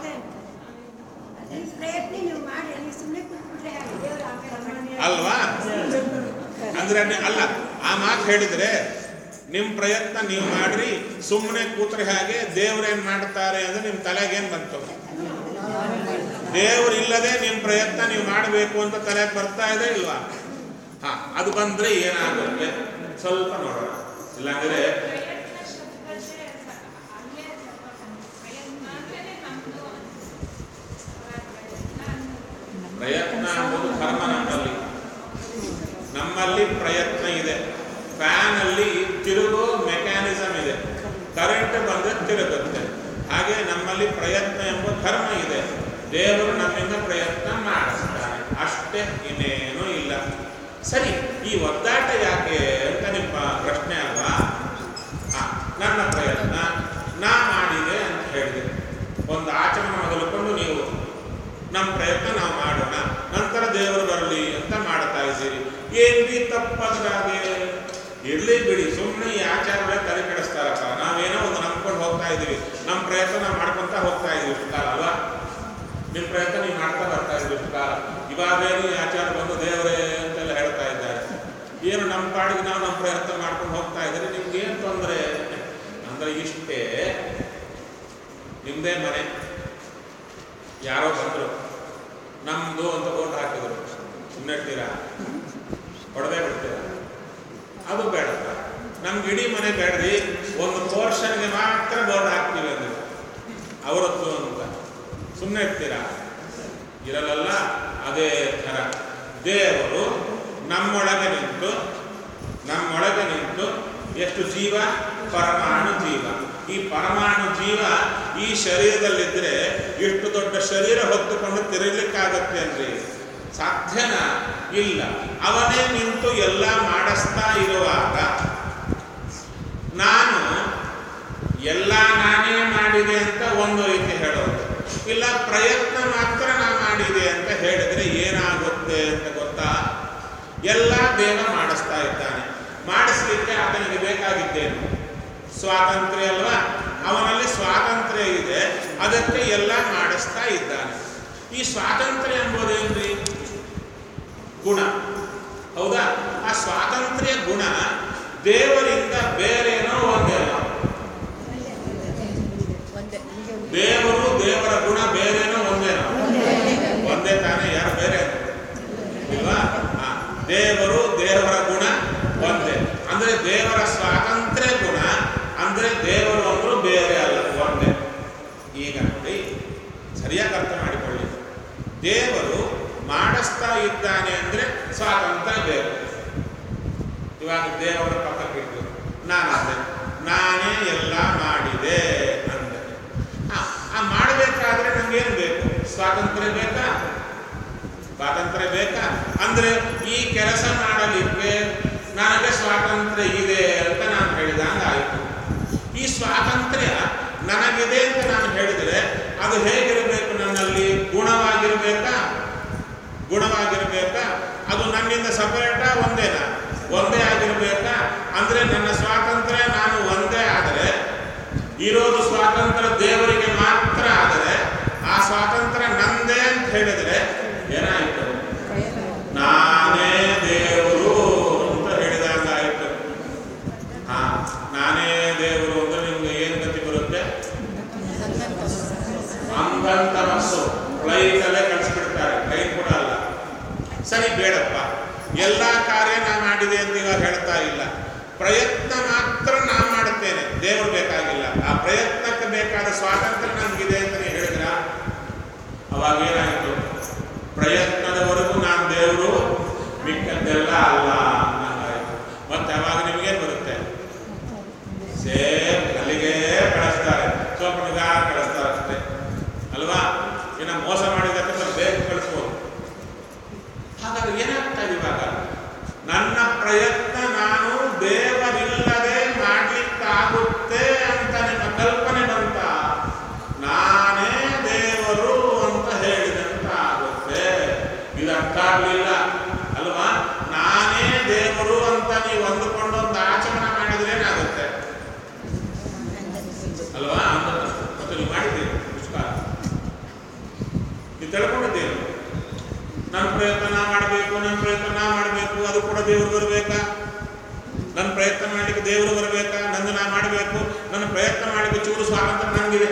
ಅಲ್ವಾ? ಅಂದ್ರೆ ಅಲ್ಲ, ಆ ಮಾತು ಹೇಳಿದ್ರೆ ನಿಮ್ಮ ಪ್ರಯತ್ನ ನೀವು ಮಾಡ್ರಿ, ಸುಮ್ಮನೆ ಕೂತ್ರೆ ಹಾಗೆ ದೇವ್ರೇನ್ ಮಾಡ್ತಾರೆ ಅಂದ್ರೆ ನಿಮ್ಮ ತಲೆಗೇನು ಬಂತು? ದೇವ್ರು ಇಲ್ಲದೆ ನಿಮ್ಮ ಪ್ರಯತ್ನ ನೀವು ಮಾಡಬೇಕು ಅಂತ ತಲೆಗೆ ಬರ್ತಾ ಇದೆ ಇಲ್ವಾ? ಹಾ, ಅದು ಬಂದ್ರೆ ಏನಾಗುತ್ತೆ ಸ್ವಲ್ಪ ನೋಡೋಣ. ಇಲ್ಲಾಂದ್ರೆ ಪ್ರಯತ್ನ ಅನ್ನೋದು ಕರ್ಮ. ನಮ್ಮಲ್ಲಿ ಪ್ರಯತ್ನ ಇದೆ. ಫ್ಯಾನ್ ಅಲ್ಲಿ ತಿರುಗೋ ಮೆಕ್ಯಾನಿಸಮ್ ಇದೆ, ಕರೆಂಟ್ ಬಂದ್ರೆ ತಿರುಗುತ್ತೆ. ಹಾಗೆ ನಮ್ಮಲ್ಲಿ ಪ್ರಯತ್ನ ಎಂಬ ಕರ್ಮ ಇದೆ. ದೇವರು ನಮ್ಮಿಂದ ಪ್ರಯತ್ನ ಮಾಡಿಸ್ತಾನೆ, ಅಷ್ಟೇ, ಇನ್ನೇನೂ ಇಲ್ಲ. ಸರಿ, ಈ ಒದ್ದಾಟ ಯಾಕೆ ಅಂತ ನಿಮ್ಮ ಪ್ರಶ್ನೆ ಅಲ್ವಾ? ನನ್ನ ಪ್ರಯತ್ನ ನಾ ಮಾಡಿದೆ ಅಂತ ಹೇಳಿದೆ. ಒಂದು ಆಚರಣೆ ಮೊದಲುಕೊಂಡು ನೀವು ನಮ್ಮ ಪ್ರಯತ್ನ ನಾವು ಮಾಡೋಣ, ನಂತರ ದೇವರು ಬರಲಿ ಅಂತ ಮಾಡ್ತಾ ಇದ್ದೀರಿ. ಏನ್ರಿ ತಪ್ಪದ್ರಾಗೆ? ಇರ್ಲಿ ಬಿಡಿ, ಸುಮ್ಮನೆ ಈ ಆಚಾರಗಳೇ ತಲೆ ಕೆಡಿಸ್ತಾರಪ್ಪ. ನಾವೇನೋ ಒಂದು ನಂಬ್ಕೊಂಡು ಹೋಗ್ತಾ ಇದ್ದೀವಿ, ನಮ್ಮ ಪ್ರಯತ್ನ ನಾವು ಮಾಡ್ಕೊತ ಹೋಗ್ತಾ ಇದ್ದೀವಿ ಇಷ್ಟು ಕಾಲ ಅಲ್ವಾ? ನಿಮ್ಮ ಪ್ರಯತ್ನ ನೀವು ಮಾಡ್ತಾ ಬರ್ತಾ ಇದ್ದೀವಿ ಇಷ್ಟು ಕಾಲ. ಇವಾಗೇನು ಈ ಆಚಾರ ಬಂದು ದೇವರೇ ಅಂತೆಲ್ಲ ಹೇಳ್ತಾ ಇದ್ದಾರೆ. ಏನು ನಮ್ಮ ಪಾಡಿಗೆ ನಾವು ನಮ್ಮ ಪ್ರಯತ್ನ ಮಾಡ್ಕೊಂಡು ಹೋಗ್ತಾ ಇದ್ದೀರಿ, ನಿಮ್ಗೆ ಏನು ತೊಂದರೆ ಅಂದ್ರೆ ಇಷ್ಟೇ. ನಿಮ್ಮದೇ ಮನೆ, ಯಾರೋ ಬಂದರು, ನಮ್ಮದು ಅಂತ ಬೋರ್ಡ್ ಹಾಕಿದ್ರು, ಸುಮ್ಮನೆಡ್ತೀರಾ? ಹೊಡೆದೇ ಬಿಡ್ತೀರಾ? ಅದು ಬೇಡಪ್ಪ, ನಮ್ಗೆ ಇಡೀ ಮನೆ ಬೇಡ್ರಿ, ಒಂದು ಪೋರ್ಷನ್ಗೆ ಮಾತ್ರ ಬೋರ್ಡ್ ಹಾಕ್ತೀವಿ ಅಂದರು, ಅವರದ್ದು ಅಂತ. ಸುಮ್ಮನೆ ಇರ್ತೀರಾ? ಇರಲ್ಲ. ಅದೇ ಥರ ದೇವರು ನಮ್ಮೊಳಗೆ ನಿಂತು ಎಷ್ಟು ಜೀವ? ಪರಮಾಣು ಜೀವ. ಈ ಪರಮಾಣು ಜೀವ ಈ ಶರೀರದಲ್ಲಿದ್ದರೆ ಎಷ್ಟು ದೊಡ್ಡ ಶರೀರ ಹೊತ್ತುಕೊಂಡು ತಿರುಗಲಿಕ್ಕಾಗತ್ತೆ ಅನ್ರಿ? ಸಾಧ್ಯನ ಇಲ್ಲ. ಅವನೇ ನಿಂತು ಎಲ್ಲ ಮಾಡಿಸ್ತಾ ಇರುವಾಗ ನಾನು ಎಲ್ಲ ನಾನೇ ಮಾಡಿದೆ ಅಂತ ಒಂದು ರೀತಿ ಹೇಳೋದು, ಇಲ್ಲ ಪ್ರಯತ್ನ ಮಾತ್ರ ನಾ ಮಾಡಿದೆ ಅಂತ ಹೇಳಿದ್ರೆ ಏನಾಗುತ್ತೆ ಅಂತ ಗೊತ್ತಾ? ಎಲ್ಲ ದೇವ ಮಾಡಿಸ್ತಾ ಇದ್ದಾನೆ. ಮಾಡಿಸ್ಲಿಕ್ಕೆ ಆತನಿಗೆ ಬೇಕಾಗಿದ್ದೇನು? ಸ್ವಾತಂತ್ರ್ಯ ಅಲ್ವಾ? ಅವನಲ್ಲಿ ಸ್ವಾತಂತ್ರ್ಯ ಇದೆ, ಅದಕ್ಕೆ ಎಲ್ಲ ಮಾಡಿಸ್ತಾ ಇದ್ದಾನೆ. ಈ ಸ್ವಾತಂತ್ರ್ಯ ಎಂಬುದೇನ್ರಿ? ಗುಣ, ಹೌದಾ? ಆ ಸ್ವಾತಂತ್ರ್ಯ ಗುಣ ದೇವರಿಂದ ಬೇರೇನೋ ಒಂದೇನೋ? ದೇವರು ದೇವರ ಗುಣ ಬೇರೇನೋ ಒಂದೇನೋ? ಒಂದೇ ತಾನೇ, ಯಾರು ಬೇರೆ ಇಲ್ವಾ? ದೇವರು ದೇವರ ಗುಣ ಒಂದೇ. ಅಂದ್ರೆ ದೇವರ ಸ್ವಾತಂತ್ರ್ಯ ಗುಣ ಅಂದ್ರೆ ದೇವರು ಅಂದ್ರೂ ಬೇರೆ ಅಲ್ಲ, ಒಂದೇ. ಈಗ ನೋಡಿ, ಸರಿಯಾಗಿ ಅರ್ಥ ಮಾಡಿಕೊಳ್ಳಿ. ದೇವರು ಮಾಡಿಸ್ತಾ ಇದ್ದಾನೆ ಅಂದ್ರೆ ಸ್ವಾತಂತ್ರ್ಯ ಬೇಕು. ಇವಾಗ ದೇವರ ಪಕ್ಕಕ್ಕಿಟ್ಟು ನಾನೇ ಎಲ್ಲ ಮಾಡಿದೆ ಅಂದ್ರೆ ಆ ಮಾಡಬೇಕಾದ್ರೆ ನಮ್ಗೇನು ಬೇಕು? ಸ್ವಾತಂತ್ರ್ಯ ಬೇಕಾ? ಸ್ವಾತಂತ್ರ್ಯ ಬೇಕಾ? ಅಂದ್ರೆ ಈ ಕೆಲಸ ಮಾಡಲಿಕ್ಕೆ ನನಗೆ ಸ್ವಾತಂತ್ರ್ಯ ಇದೆ ಅಂತ ನಾನು ಹೇಳಿದಂಗೆ ಆಯಿತು. ಈ ಸ್ವಾತಂತ್ರ್ಯ ನನಗಿದೆ ಅಂತ ನಾನು ಹೇಳಿದರೆ ಅದು ಹೇಗಿರಬೇಕು? ನನ್ನಲ್ಲಿ ಗುಣವಾಗಿರಬೇಕಾ? ಗುಣವಾಗಿರಬೇಕಾ? ಅದು ನನ್ನಿಂದ ಸಪರೇಟಾ? ಒಂದೇನಾ? ಒಂದೇ ಆಗಿರಬೇಕಾ? ಅಂದ್ರೆ ನನ್ನ ಸ್ವಾತಂತ್ರ್ಯ ನಾನು ಒಂದೇ ಆದರೆ, ಇರೋದು ಸ್ವಾತಂತ್ರ್ಯ ದೇವರಿಗೆ ಮಾತ್ರ ಆದರೆ, ಆ ಸ್ವಾತಂತ್ರ್ಯ ನಂದೇ ಅಂತ ಹೇಳಿದರೆ ಏನಾಯಿತು? ನಾನೇ ದೇವರು ಅಂತ ಹೇಳಿದಾಗಾಯಿತು. ನಾನೇ ದೇವರು ಅಂದ್ರೆ ನಿಮ್ಗೆ ಏನು ಗತಿ ಬರುತ್ತೆ? ಅಂಗಂತ ಮನಸ್ಸು ಫ್ಲೈಟಲ್ಲೇ ಕಳಿಸ್ಬಿಡ್ತಾರೆ, ಟ್ರೈನ್ ಕೂಡ ಅಲ್ಲ. ಸರಿ ಬೇಡಪ್ಪ, ಎಲ್ಲ ಕಾರ್ಯ ನಾ ಮಾಡಿದೆ ಅಂತ ಇವಾಗ ಹೇಳ್ತಾ ಇಲ್ಲ. ಪ್ರಯತ್ನ ಮಾತ್ರ ನಾ ಮಾಡುತ್ತೇನೆ, ದೇವರು ಬೇಕಾಗಿಲ್ಲ. ಆ ಪ್ರಯತ್ನಕ್ಕೆ ಬೇಕಾದ ಸ್ವಾತಂತ್ರ್ಯ ನನಗಿದೆ ಅಂತ ನೀವು ಹೇಳಿದ್ರ ಅವಾಗ ಏನಾಯಿತು? ಪ್ರಯತ್ನದವರೆಗೂ ನಾನು ದೇವರು, ಮಿಕ್ಕದ್ದೆಲ್ಲ ಅಲ್ಲ ಅನ್ನಂಗಾಯಿತು. ಮತ್ತೆ ಅವಾಗ ನಿಮಗೇನು ಬರುತ್ತೆ? ಸೇಮ್ ಅಲ್ಲಿಗೆ ಕಳಿಸ್ತಾರೆ, ಸ್ವಲ್ಪ ನಿಧಾನ ಕಳಿಸ್ತಾರೆ ಅಷ್ಟೇ ಅಲ್ವಾ? ಇನ್ನು ಮೋಸ ಮಾಡಿದ್ದಕ್ಕೆ ಸ್ವಲ್ಪ ಬೇಗ ಕಳಿಸ್ಬೋದು. ಹಾಗಾದ್ರೆ ಏನಾಗ್ತಾ ಇದೆ ಇವಾಗ? ನನ್ನ ಪ್ರಯತ್ನ ನಾನು ದೇವರಿಲ್ಲದೆ ಮಾಡ್ಲಿಕ್ಕಾಗುತ್ತೆ ಅಂತ ನಿಮ್ಮ ಕಲ್ಪನೆ ಬಂತ, ನಾನೇ ದೇವರು ಅಂತ ಹೇಳಿದಂತ ಆಗುತ್ತೆ. ಇದು ಅರ್ಥ ಆಗಲಿಲ್ಲ ಅಲ್ವಾ? ನಾನೇ ದೇವರು ಅಂತ ನೀವು ಅಂದುಕೊಂಡು ಒಂದು ಆಚರಣೆ ಮಾಡಿದ್ರೆ ಏನಾಗುತ್ತೆ ಅಲ್ವಾ? ಮತ್ತೆ ನೀವು ಮಾಡಿದ್ದೀರಿ ಪುಷ್ಕಾರ, ನೀವು ತಿಳ್ಕೊಂಡಿದ್ದೀರಿ. ನನ್ನ ಪ್ರಯತ್ನ ನಾ ಮಾಡಬೇಕು, ನನ್ನ ಪ್ರಯತ್ನ ನಾ ಮಾಡಬೇಕು, ಅದು ಕೂಡ ದೇವರು ಬರಬೇಕಾ? ನನ್ನ ಪ್ರಯತ್ನ ಮಾಡಲಿಕ್ಕೆ ದೇವರು ಬರಬೇಕಾ? ನಂದು ನಾ ಮಾಡಬೇಕು, ನನ್ನ ಪ್ರಯತ್ನ ಮಾಡಲಿಕ್ಕೆ ಚೂರು ಸ್ವಾತಂತ್ರ್ಯ ನನಗಿದೆ.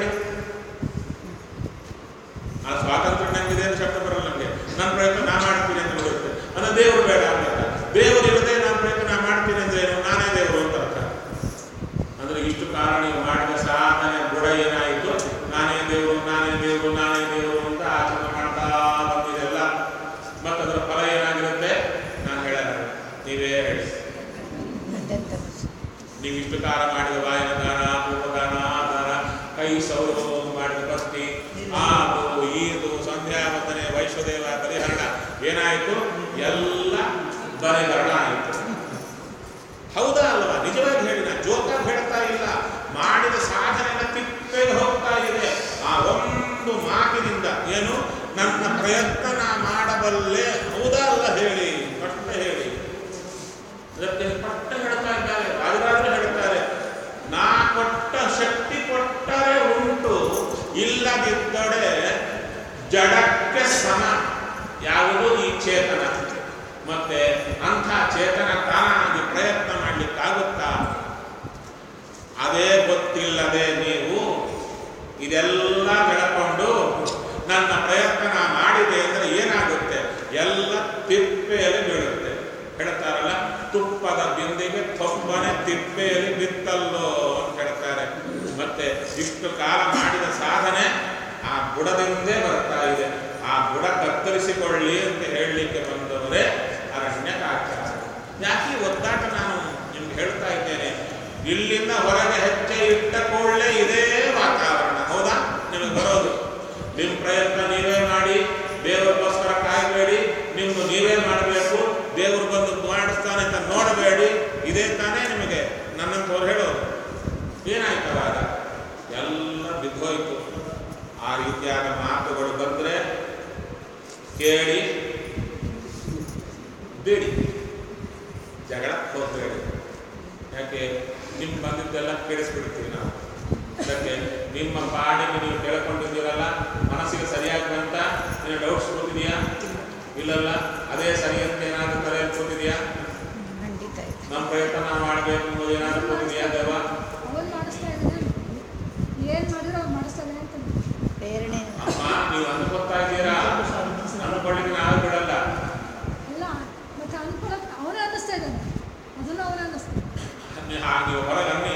ಆ ಸ್ವಾತಂತ್ರ್ಯ ನನಗಿದೆ ಅಂತ ಶಬ್ದ ಬರಲ್ಲ ನಮಗೆ. ನನ್ನ ಪ್ರಯತ್ನ ನಾ ಮಾಡ್ತೀನಿ ಅಂತ ಬರುತ್ತೆ, ಅಂದ್ರೆ ದೇವರು ಬೇಡ ಅಂತ. ದೇವರು ಇಲ್ಲದೆ ನನ್ನ ಪ್ರಯತ್ನ ನಾ ಮಾಡ್ತೀನಿ ಅಂದ್ರೆ ಏನು? ನಾನೇ ದೇವರು ಅಂತ ಅರ್ಥ. ಅಂದ್ರೆ ಇಷ್ಟು ಕಾಲ ನೀವು ಮಾಡಿದ ಸಾಧನೆ ಗುಣ ಏನಾಯಿತು? ನಾನೇ ದೇವರು, ನಾನೇ ದೇವರು, ನಾನೇ ದೇವರು ಅಂತ ಆಚರಣೆ ಮಾಡ್ತಾ ಬಂದಿದೆಲ್ಲ. ಮತ್ತದರ ಫಲ ಏನಾಗಿರುತ್ತೆ? ನಾನು ಹೇಳಲ್ಲ, ನೀವೇ ಹೇಳಿ. ನೀವು ಇಷ್ಟು ಕಾಲ ಮಾಡಿದ ವಾಯನ ದಾನ, ರೂಪದಾನ, ಆಧಾರ, ಕೈ ಸೌರ ಮಾಡಿದ ಭಕ್ತಿ, ಅದು ಈದು ಸಂಧ್ಯಾವಂದನೆ, ವೈಶ್ವದೇವ ಪರಿಹರಣ ಏನಾಯಿತು? ಎಲ್ಲ ಪರಿಹರಣ ಆಯಿತು. ಹೌದಾ ಅಲ್ವಾ? ನಿಜವಾಗಿ ಹೇಳಿ, ನಾನು ಜೋಕಾಗಿ ಹೇಳ್ತಾ ಇಲ್ಲ. ಮಾಡಿದ ಸಾಧನೆನ ತಿಪ್ಪೆಗೆ ಹೋಗ್ತಾ ಇದೆ ಆ ಒಂದು ಮಾತಿನಿಂದ. ಏನು? ನನ್ನ ಪ್ರಯತ್ನ ನಾ ಮಾಡಬಲ್ಲೆ, ಹೌದಾ ಅಲ್ಲ ಹೇಳಿ, ಪಟ್ಟ ಹೇಳಿ. ಅದಕ್ಕೆ ಪಟ್ಟ ಹೇಳ್ತಾ ಇದ್ದಾರೆ, ರಾಜರಾಜರು ಹೇಳ್ತಾರೆ, ನಾ ಕೊಟ್ಟ ಶಕ್ತಿ ಕೊಟ್ಟರೆ ಉಂಟು, ಇಲ್ಲದಿದ್ದಡೆ ಜಡಕ್ಕೆ ಸಮ. ಯಾವುದು? ಈ ಚೇತನ. ಮತ್ತೆ ಅಂಥ ಚೇತನ ತಾನಾಗಿ ಪ್ರಯತ್ನ ಮಾಡಲಿಕ್ಕಾಗುತ್ತಾ? ಅದೇ ಗೊತ್ತಿಲ್ಲದೆ ನೀವು ಇದೆಲ್ಲ ಬೆಳಕೊಂಡು ನನ್ನ ಪ್ರಯತ್ನ ಮಾಡಿದೆ ಅಂದರೆ ಏನಾಗುತ್ತೆ? ಎಲ್ಲ ತಿಪ್ಪೆಯಲ್ಲಿ ಬೀಳುತ್ತೆ. ಹೇಳ್ತಾರಲ್ಲ, ತುಪ್ಪದ ಬಿಂದಿಗೆ ತೊಪ್ಪನೆ ತಿಪ್ಪೆಯಲ್ಲಿ ಬಿತ್ತಲ್ಲೋ ಅಂತ ಹೇಳ್ತಾರೆ. ಮತ್ತೆ ಇಷ್ಟು ಕಾಲ ಮಾಡಿದ ಸಾಧನೆ ಆ ಬುಡದಿಂದೇ ಬರ್ತಾ ಇದೆ. ಆ ಬುಡ ಕತ್ತರಿಸಿಕೊಳ್ಳಿ ಅಂತ ಹೇಳಲಿಕ್ಕೆ ಬಂದವರೇ ಅರಣ್ಯಕಾಚಾರ. ಯಾಕೆ ಒತ್ತಾಟ ನಾನು ನಿಮ್ಗೆ ಹೇಳ್ತಾ ಇದ್ದೇನೆ? ಇಲ್ಲಿಂದ ಹೊರಗೆ ಹೆಜ್ಜೆ ಇಟ್ಟ ಕೂಡಲೇ ಇದೇ ವಾತಾವರಣ. ಹೌದಾ? ನಿಮಗೆ ಬರೋದು ನಿಮ್ಮ ಪ್ರಯತ್ನ ನೀವೇ ಮಾಡಿ, ದೇವರಿಗೋಸ್ಕರ ಕಾಯಬೇಡಿ, ಇದೇ ತಾನೇ ನಿಮಗೆ ನನ್ನಂತವ್ರು ಹೇಳೋದು. ಏನಾಯ್ತವಾಗ ಎಲ್ಲ ಬಿದ್ದೋಯ್ತು. ಆ ರೀತಿಯಾದ ಮಾತುಗಳು ಬಂದರೆ ಕೇಳಿ ಬೇಡಿ, ಜಗಳ ಹೋಗಬೇಡಿ. ಯಾಕೆ ನಿಮ್ಮ ಬಂದಿದ್ದೆಲ್ಲ ಕೇಳಿಸ್ಬಿಡ್ತೀವಿ ನಾವು. ಅದಕ್ಕೆ ನಿಮ್ಮ ಪಾಡಿಗೆ ನೀವು ಕೇಳ್ಕೊಂಡಿದ್ದೀರಲ್ಲ, ಮನಸ್ಸಿಗೆ ಸರಿಯಾಗಿ ಬಂತ, ನೀನು ಡೌಟ್ಸ್ ಕೂತಿದೆಯಾ ಇಲ್ಲಲ್ಲ, ಅದೇ ಸರಿ ಅಂತ ಏನಾದರೂ ತಲೆಯಲ್ಲಿ ಕೂತಿದೆಯಾ, ನಮ್ಮ ಪ್ರಯತ್ನ ನಾವು ಮಾಡಬೇಕು ಅನ್ನೋದು ಏನಾದರೂ ಕೂತಿದೆಯಾ ದೇವ? ಅಮ್ಮ ನೀವು ಅನ್ಕೊತಾ ಇದ್ದೀರಾ, ಅನ್ಕೊಳ್ಳಿಕ್ಕೆ ನಾವು ಬಿಡಲ್ಲ. ನೀವು ಹೊರಗನ್ನಿ,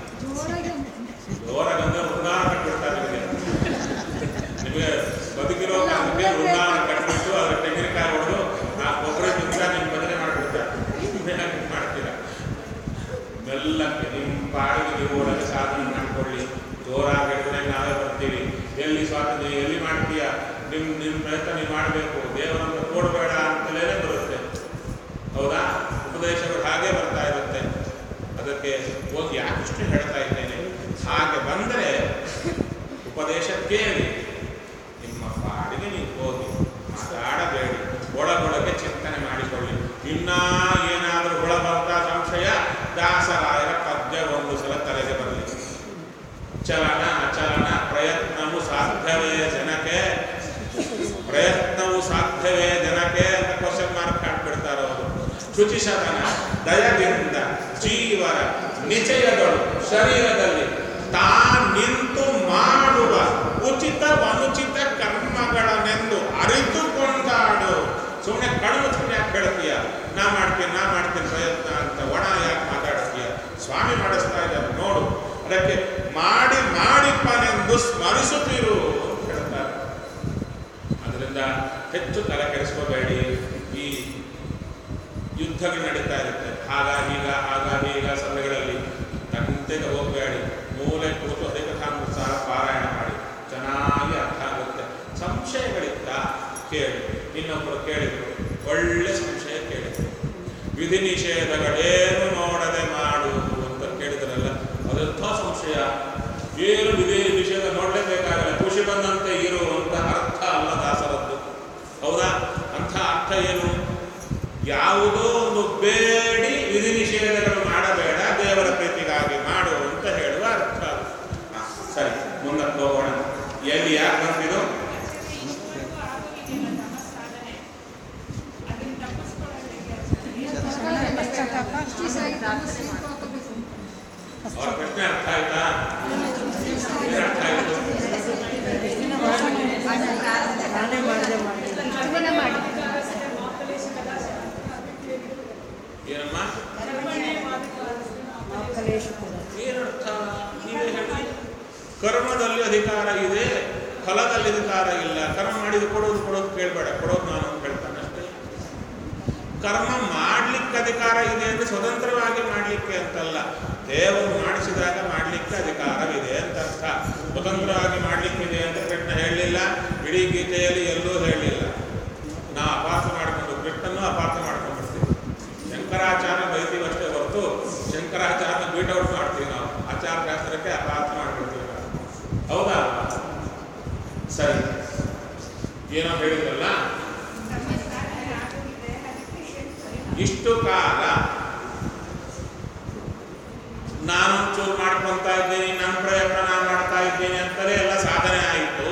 ಜೋರಾಗಂದ್ರೆ ವೃಂದಾವನ ಕಟ್ಬಿಡ್ತಾರೆ ನಿಮಗೆ. ನಿಮಗೆ ಬದುಕಿರೋ ಕಾಲಕ್ಕೆ ವೃಂದಾವನ ಕಟ್ಬಿಟ್ಟು ಅದ್ರ ತೆಂಗಿನಕಾಯಿ ಹೊಡೆದು ಆ ಗೊಬ್ಬರದಿಂದ ನಿಮ್ಮ ಭಜನೆ ಮಾಡಿಬಿಡ್ತಾರೆ. ಮಾಡ್ತೀರಾ ಮೆಲ್ಲಕ್ಕೆ ನಿಮ್ಮ ಪಾಡಿಗೆ ನೀವು ಒಳಗೆ ಸಾಧನೆ ಮಾಡಿಕೊಳ್ಳಿ. ಜೋರಾಗಿ ಹೇಳಿದ್ರೆ ನಾವೇ ಬರ್ತೀವಿ. ಎಲ್ಲಿ ಸ್ವಾತಂತ್ರ್ಯ ಎಲ್ಲಿ ಮಾಡ್ತೀಯ, ನಿಮ್ಮ ಪ್ರಯತ್ನ ನೀವು ಮಾಡಬೇಕು. ದೇವರನ್ನು ಕೊಡಬೇಡ ಅಂತಲೇ ಬರುತ್ತೆ. ಹೌದಾ? ಉಪದೇಶಗಳು ಹಾಗೆ ಬರ್ತಾ ಇರುತ್ತೆ. ಅದಕ್ಕೆ ಹೋಗಿ ಯಾಕಿಷ್ಟು ಹೇಳ್ತಾ ಇದ್ದೇನೆ, ಹಾಗೆ ಬಂದರೆ ಉಪದೇಶ ಕೇಳಿ, ನಿಮ್ಮ ಪಾಡಿಗೆ ನೀವು ಹೋಗಿ ಮಾತಾಡಬೇಡಿ. ಒಳಗೊಳಗೆ ಚಿಂತನೆ ಮಾಡಿಕೊಳ್ಳಿ. ಇನ್ನೂ ಏನಾದರೂ ಒಳಬಂತ ಸಂಶಯ ದಾಸರಾಯರ ಪದ್ಯ ಒಂದು ಸಲ ತಲೆಗೆ ಬರಲಿ. ಚಲನ ಅಚಲನ ಪ್ರಯತ್ನವು ಸಾಧ್ಯವೇ ಜನಕ್ಕೆ, ಪ್ರಯತ್ನವು ಸಾಧ್ಯವೇ ಜನಕ್ಕೆ ಅಂತ ಕ್ವಶನ್ ಮಾರ್ಕ್ ಹಾಕ್ಬಿಡ್ತಾರೆ ಅವರು. ಶುಚಿಶತನ ದಯದಿಂದ ಜೀವರ ನಿಚಯಗಳು ಶರೀರದಲ್ಲಿ ನಿಂತು ಮಾಡುವ ಉಚಿತ ಅನುಚಿತ ಕರ್ಮಗಳನ್ನೆಂದು ಅರಿತುಕೊಂಡಾಡು. ಸುಮ್ಮನೆ ಕಡಿಮೆ ಸುಮ್ಮನೆ ಯಾಕೆ ಹೇಳ್ತೀಯ, ನಾ ಮಾಡ್ತೀನಿ ಪ್ರಯತ್ನ ಅಂತ ಒಣ ಯಾಕೆ ಮಾತಾಡ್ತೀಯ? ಸ್ವಾಮಿ ಮಾಡಿಸ್ತಾ ಇದ್ದಾರೆ ನೋಡು. ಅದಕ್ಕೆ ಮಾಡಿಪ್ಪನೆಂದು ಸ್ಮರಿಸುತ್ತಿರು ಅಂತ ಹೇಳ್ತಾರೆ. ಅದರಿಂದ ಹೆಚ್ಚು ತಲೆ ಕೆಡಿಸ್ಕೋಬೇಡಿ. ಈ ಯುದ್ಧಗಳು ನಡೀತಾ ಇರುತ್ತೆ, ಆಗ ಈಗ ಸಭೆಗಳಲ್ಲಿ ತಂದೆಗೆ ಹೋಗಬೇಡಿ. ಮೂಲೆ ಕೂತು ಅಧಿಕಥಾಮೃತಸಾರ ಪಾರಾಯಣ ಮಾಡಿ, ಚೆನ್ನಾಗಿ ಅರ್ಥ ಆಗುತ್ತೆ. ಸಂಶಯಗಳಿತ್ತ ಕೇಳಿ. ಇನ್ನೊಬ್ಬರು ಕೇಳಿದ್ರು, ಒಳ್ಳೆ ಸಂಶಯ ಕೇಳಿದ್ರು. ವಿಧಿ ನಿಷೇಧಗಳೇನು ನೋಡದೆ ಮಾಡು ಅಂತ ಕೇಳಿದ್ರಲ್ಲ, ಅದೆಂಥ ಸಂಶಯ. ಏನು ವಿಧಿ ನಿಷೇಧ ನೋಡಲೇಬೇಕಾಗಲ್ಲ, ಖುಷಿ ಬಂದಂತೆ ಇರುವಂಥ ಅರ್ಥ ಅಲ್ಲ ದಾಸರದ್ದು. ಹೌದಾ? ಅಂಥ ಅರ್ಥ ಏನು? ಯಾವುದೋ ಒಂದು ಬೇಡಿ ವಿಧಿ ನಿಷೇಧಗಳು ಮಾಡಬೇಡ, ದೇವರ ಪ್ರೀತಿಗಾಗಿ ಮಾಡು ಅಂತ ಹೇಳುವ ಅರ್ಥ. ಸರಿ, ಮುಂದಕ್ಕೆ ಹೋಗೋಣ. ಎಲ್ಲಿ ಯಾಕೆ ಬಂದಿದ್ದು? ಅವ್ರ ಪ್ರಶ್ನೆ ಅರ್ಥ ಆಯ್ತಾ? ಅರ್ಥ ಆಯ್ತು. ಏನಮ್ಮ ಏನರ್ಥ? ನೀವೇ ಹೇಳಿ. ಕರ್ಮದಲ್ಲಿ ಅಧಿಕಾರ ಇದೆ, ಫಲದಲ್ಲಿ ಅಧಿಕಾರ ಇಲ್ಲ. ಕರ್ಮ ಮಾಡಿದ ಕೊಡೋದು ಕೇಳಬೇಡ, ಕೊಡೋದು ನಾನು ಅಂತ ಹೇಳ್ತಾನೆ ಅಷ್ಟೇ. ಕರ್ಮ ಮಾಡ್ಲಿಕ್ಕೆ ಅಧಿಕಾರ ಇದೆ ಅಂದರೆ ಸ್ವತಂತ್ರವಾಗಿ ಮಾಡಲಿಕ್ಕೆ ಅಂತಲ್ಲ, ದೇವರು ಮಾಡಿಸಿದಾಗ ಮಾಡಲಿಕ್ಕೆ ಅಧಿಕಾರವಿದೆ ಅಂತ ಅರ್ಥ. ಸ್ವತಂತ್ರವಾಗಿ ಮಾಡಲಿಕ್ಕಿದೆ ಅಂತ ಕೃಷ್ಣ ಹೇಳಲಿಲ್ಲ, ಇಡೀ ಗೀತೆಯಲ್ಲಿ ಎಲ್ಲೂ ಹೇಳಲಿಲ್ಲ. ನಾವು ಅಪಾರ್ಥ ಮಾಡಿಕೊಂಡು ಕೃಷ್ಣನೂ ಅಪಾರ್ಥ ಮಾಡ್ಕೊಂಡ್ಬಿಡ್ತೀವಿ. ಶಂಕರಾಚಾರ್ಯ ಬೈತೀವಿ ಅಷ್ಟೇ ಹೊರತು ಶಂಕರಾಚಾರ್ಯ ಬೀಟ್ ಔಟ್ ಮಾಡ್ತೀವಿ ನಾವು. ಆಚಾರ ಶಾಸ್ತ್ರಕ್ಕೆ ಅಪಾರ್ಥ ಮಾಡ್ಬಿಡ್ತೀವಿ ನಾವು. ಹೌದಾ? ಸರಿ, ಏನೋ ಹೇಳಿದ್ರಲ್ಲ, ಇಷ್ಟು ಕಾಲ ನಾನೊಂಚೂರು ಮಾಡ್ಕೊತಾ ಇದ್ದೀನಿ, ನನ್ನ ಪ್ರಯತ್ನ ನಾನು ಮಾಡ್ತಾ ಇದ್ದೀನಿ ಅಂತಲೇ ಎಲ್ಲ ಸಾಧನೆ ಆಯಿತು.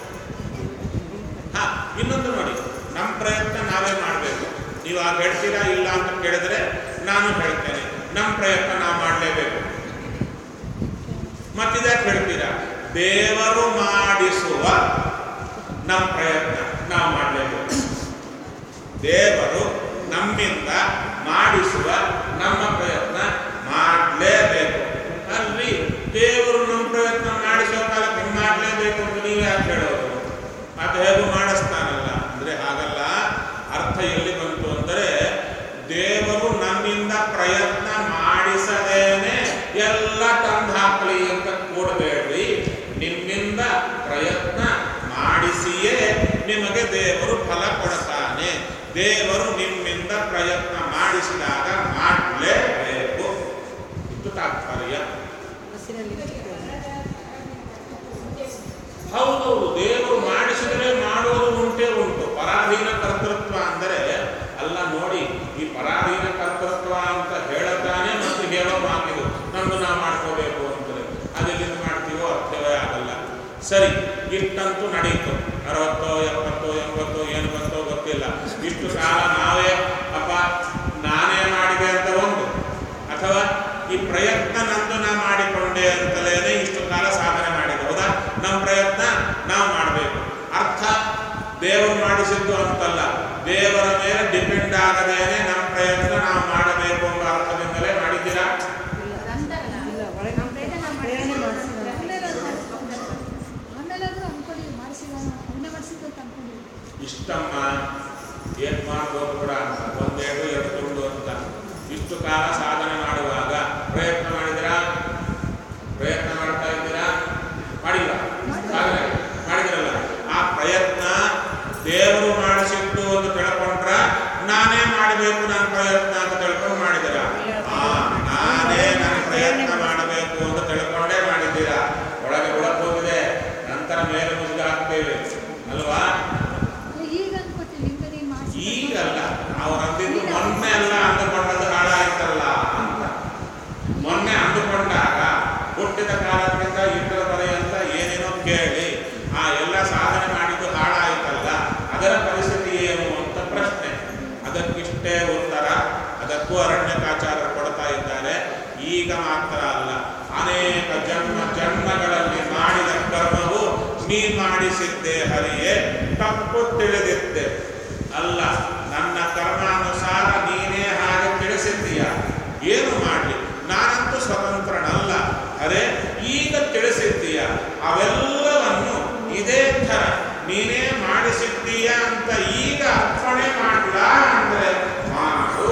ಇನ್ನೊಂದು ನೋಡಿ, ನಮ್ಮ ಪ್ರಯತ್ನ ನಾವೇ ಮಾಡಬೇಕು. ನೀವು ಆಗ ಹೇಳ್ತೀರಾ ಇಲ್ಲ ಅಂತ ಕೇಳಿದ್ರೆ ನಾನು ಹೇಳ್ತೇನೆ, ನಮ್ಮ ಪ್ರಯತ್ನ ನಾವು ಮಾಡಲೇಬೇಕು. ಮತ್ತಿದ್ಯಾಕೆ ಹೇಳ್ತೀರಾ? ದೇವರು ಮಾಡಿಸುವ ನಮ್ಮ ಪ್ರಯತ್ನ ನಾವು ಮಾಡಲೇಬೇಕು. ದೇವರು ನಮ್ಮಿಂದ ಮಾಡಿಸುವ ನಮ್ಮ ಪ್ರಯತ್ನ ಮಾಡಲೇಬೇಕು. ಅಲ್ಲಿ ದೇವರು ನಮ್ಮ ಪ್ರಯತ್ನ ಮಾಡಿಸೋ ಕಾಲಕ್ಕೆ ಮಾಡಲೇಬೇಕು ಅಂತ ನೀವು ಯಾಕೆ ಹೇಳೋದು? ಅದು ಹೇಗೂ ಮಾಡಿಸ್ತಾನಲ್ಲ ಅಂದರೆ ಹಾಗಲ್ಲ. ಅರ್ಥ ಎಲ್ಲಿ ಬಂತು ಅಂದರೆ, ದೇವರು ನಮ್ಮಿಂದ ಪ್ರಯತ್ನ ಮಾಡಿಸದೇನೆ ಎಲ್ಲ ತಂದು ಹಾಕಲಿ ಅಂತ ಕೂಡಬೇಡ್ರಿ. ನಿಮ್ಮಿಂದ ಪ್ರಯತ್ನ ಮಾಡಿಸಿಯೇ ನಿಮಗೆ ದೇವರು ಫಲ ಕೊಡ್ತಾನೆ. ದೇವರು ನಿಮ್ಮಿಂದ ಪ್ರಯತ್ನ ಮಾಡಿಸಿದಾಗ ಮಾಡಲೇಬೇಕು ಸರಿ, ಇಷ್ಟಂತೂ ನಡೀತು. 60, 70, 80 ಏನು ಬಂತೋ ಗೊತ್ತಿಲ್ಲ. ಇಷ್ಟು ಕಾಲ ನಾವೇ ಅಪ್ಪ ನಾನೇ ಮಾಡಿದೆ ಅಂತ ಒಂದು, ಅಥವಾ ಈ ಪ್ರಯತ್ನ ನಂದು ನಾ ಮಾಡಿಕೊಂಡೆ ಅಂತಲೇನೆ ಇಷ್ಟು ಕಾಲ ಸಾಧನೆ ಮಾಡಿದೆ. ಹೌದಾ? ನಮ್ಮ ಪ್ರಯತ್ನ ನಾವು ಮಾಡಬೇಕು. ಅರ್ಥ ದೇವರು ಮಾಡಿಸಿದ್ದು ಅಂತಲ್ಲ, ದೇವರ ಮೇಲೆ ಡಿಪೆಂಡ್ ಆಗದೇನೆ ನಮ್ಮ ಪ್ರಯತ್ನ ನಾವು ಮಾಡಬೇಕು ಎಂಬ ಅರ್ಥದಿಂದಲೇ ಮಾಡಿದ್ದೀರಾ? ಇಷ್ಟಮ್ಮ ಏನು ಮಾಡ್ಬೋದು ಕೂಡ ಅಂತ, 1, 2, 2 ತುಂಡು ಅಂತ ಇಷ್ಟು ಕಾಲ ಸಾಧನೆ ಮಾಡುವಾಗ ಪ್ರಯತ್ನ ಮಾಡಿದಿರಾ? ಪ್ರಯತ್ನ ಮಾಡ್ತಾ ಇದ್ದೀರಾ? ಮಾಡಿಲ್ಲ? ಸಾಧನೆ ಮಾಡಿದ್ರಲ್ಲ. ಆ ಪ್ರಯತ್ನ ದೇವರು ಮಾಡಿಸಿದ್ದು ಅಂತ ತಿಳ್ಕೊಂಡ್ರ, ನಾನೇ ಮಾಡಬೇಕು ನನ್ನ ಪ್ರಯತ್ನ ಅಂತ ತಿಳ್ಕೊಂಡು ಮಾಡಿದ್ದೀರಾ? ನಾನೇ ನನ್ನ ಪ್ರಯತ್ನ ಮಾಡಬೇಕು ಅಂತ ತಿಳ್ಕೊಂಡೇ ಮಾಡಿದ್ದೀರಾ. ಒಳಗೆ ಹೋಗಿದೆ, ನಂತರ ಮೇಲೆ ಮುಗಿದು ಹಾಕ್ತೇವೆ ಅಲ್ವಾ? ಈಗಲ್ಲ, ಅವ್ರು ಅಂದಿದ್ದು ಮೊನ್ನೆ ಎಲ್ಲ ಅಂದುಕೊಂಡದ್ದು ಹಾಳಾಯ್ತಲ್ಲ ಅಂತ. ಮೊನ್ನೆ ಅಂದುಕೊಂಡಾಗ ಹುಟ್ಟಿದ ಕಾಲದಿಂದ ಇಂದ್ರ ಪರ್ಯಂತ ಏನೇನೋ ಕೇಳಿ ಆ ಎಲ್ಲ ಸಾಧನೆ ಮಾಡಿದ್ದು ಹಾಳಾಯ್ತಲ್ಲ, ಅದರ ಪರಿಸ್ಥಿತಿ ಏನು ಅಂತ ಪ್ರಶ್ನೆ. ಅದಕ್ಕಿಷ್ಟೇ ಉತ್ತರ. ಅದಕ್ಕೂ ಅರಣ್ಯಕಾಚಾರ್ಯರು ಕೊಡ್ತಾ ಇದ್ದಾರೆ. ಈಗ ಮಾತ್ರ ಅಲ್ಲ, ಅನೇಕ ಜನ್ಮಗಳಲ್ಲಿ ಮಾಡಿದ ಕರ್ಮವು ನೀ ಮಾಡಿಸಿದ್ದೆ ಹರಿಯೇ, ತಪ್ಪು ತಿಳಿದಿದ್ದೆ ಅಲ್ಲ. ನನ್ನ ಕರ್ಮಾನುಸಾರ ನೀನೇ ಹಾಗೆ ತಿಳಿಸಿದ್ದೀಯ. ಏನು ಮಾಡಲಿ, ನಾನಂತೂ ಸ್ವತಂತ್ರನಲ್ಲ. ಅರೆ ಈಗ ತಿಳಿಸಿದ್ದೀಯ, ಅವೆಲ್ಲವನ್ನು ಇದೇ ಥರ ನೀನೇ ಮಾಡಿಸಿದ್ದೀಯ ಅಂತ ಈಗ ಅರ್ಪಣೆ ಮಾಡಲ ಅಂದ್ರೆ ಮಾಡು.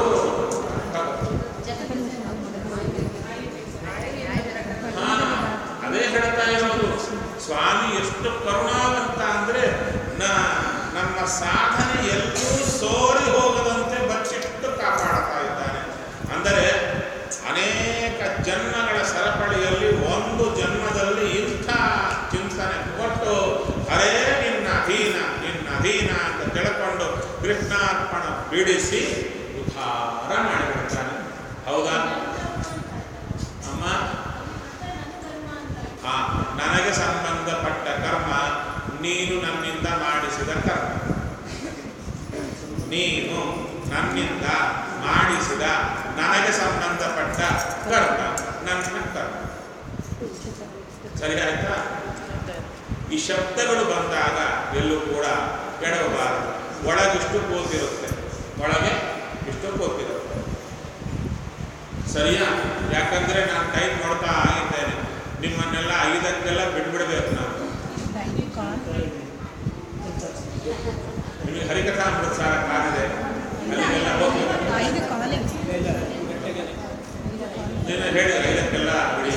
ಅದೇ ಹೇಳ್ತಾ ಇರೋದು. ಸ್ವಾಮಿ ಎಷ್ಟು ಕರುಣಾವಂತ ಅಂದ್ರೆ, ನಮ್ಮ ಸಾಧನೆ ಎಲ್ಲೂ ಸೋರಿ ಹೋಗದಂತೆ ಬಚ್ಚಿಟ್ಟು ಕಾಪಾಡ್ತಾ ಇದ್ದಾನೆ. ಅಂದರೆ ಅನೇಕ ಜನ್ಮಗಳ ಸರಪಳಿಯಲ್ಲಿ ಒಂದು ಜನ್ಮದಲ್ಲಿ ಇಂಥ ಚಿಂತನೆ ಕೊಟ್ಟು, ಅರೇ ನಿನ್ನ ಅಧೀನ ಅಂತ ತಿಳ್ಕೊಂಡು ಕೃಷ್ಣಾರ್ಪಣ ಬಿಡಿಸಿ ಉದ್ಧಾರ ಮಾಡಿಬಿಡ್ತಾನೆ. ಹೌದಾ ಅಮ್ಮ? ನನಗೆ ಸಂಬಂಧಪಟ್ಟ ಕರ್ಮ ನೀನು ನನ್ನಿಂದ ಮಾಡಿಸಿದ ಕರ್ಮ. ನೀನು ನನ್ನಿಂದ ಮಾಡಿಸಿದ ನನಗೆ ಸಂಬಂಧಪಟ್ಟ ಕರ್ಮ ನನ್ನ ಕರ್ಮ. ಸರಿ ಆಯ್ತಾ? ಈ ಶಬ್ದಗಳು ಬಂದಾಗ ಎಲ್ಲೂ ಕೂಡ ಕೆಡವಬಾರದು. ಒಳಗಿಷ್ಟು ಕೂತಿರುತ್ತೆ, ಒಳಗೆ ಇಷ್ಟು ಕೂತಿರುತ್ತೆ. ಸರಿಯಾ? ಯಾಕಂದ್ರೆ ನಾನು ಟೈಮ್ ನೋಡ್ತಾ ಇದ್ದೇನೆ. ನಿಮ್ಮನ್ನೆಲ್ಲ 5ಕ್ಕೆಲ್ಲ ಬಿಟ್ಬಿಡ್ಬೇಕು. ನಾವು ನಿಮಗೆ ಹರಿಕಥಾಮೃತ ಸಾರ ಕಾಲಿದೆ, ಅಲ್ಲಿಗೆಲ್ಲ ಹೋಗ್ಬೇಕು. ನೀನು ಹೇಳಿ 5ಕ್ಕೆಲ್ಲ ಬಿಡಿ.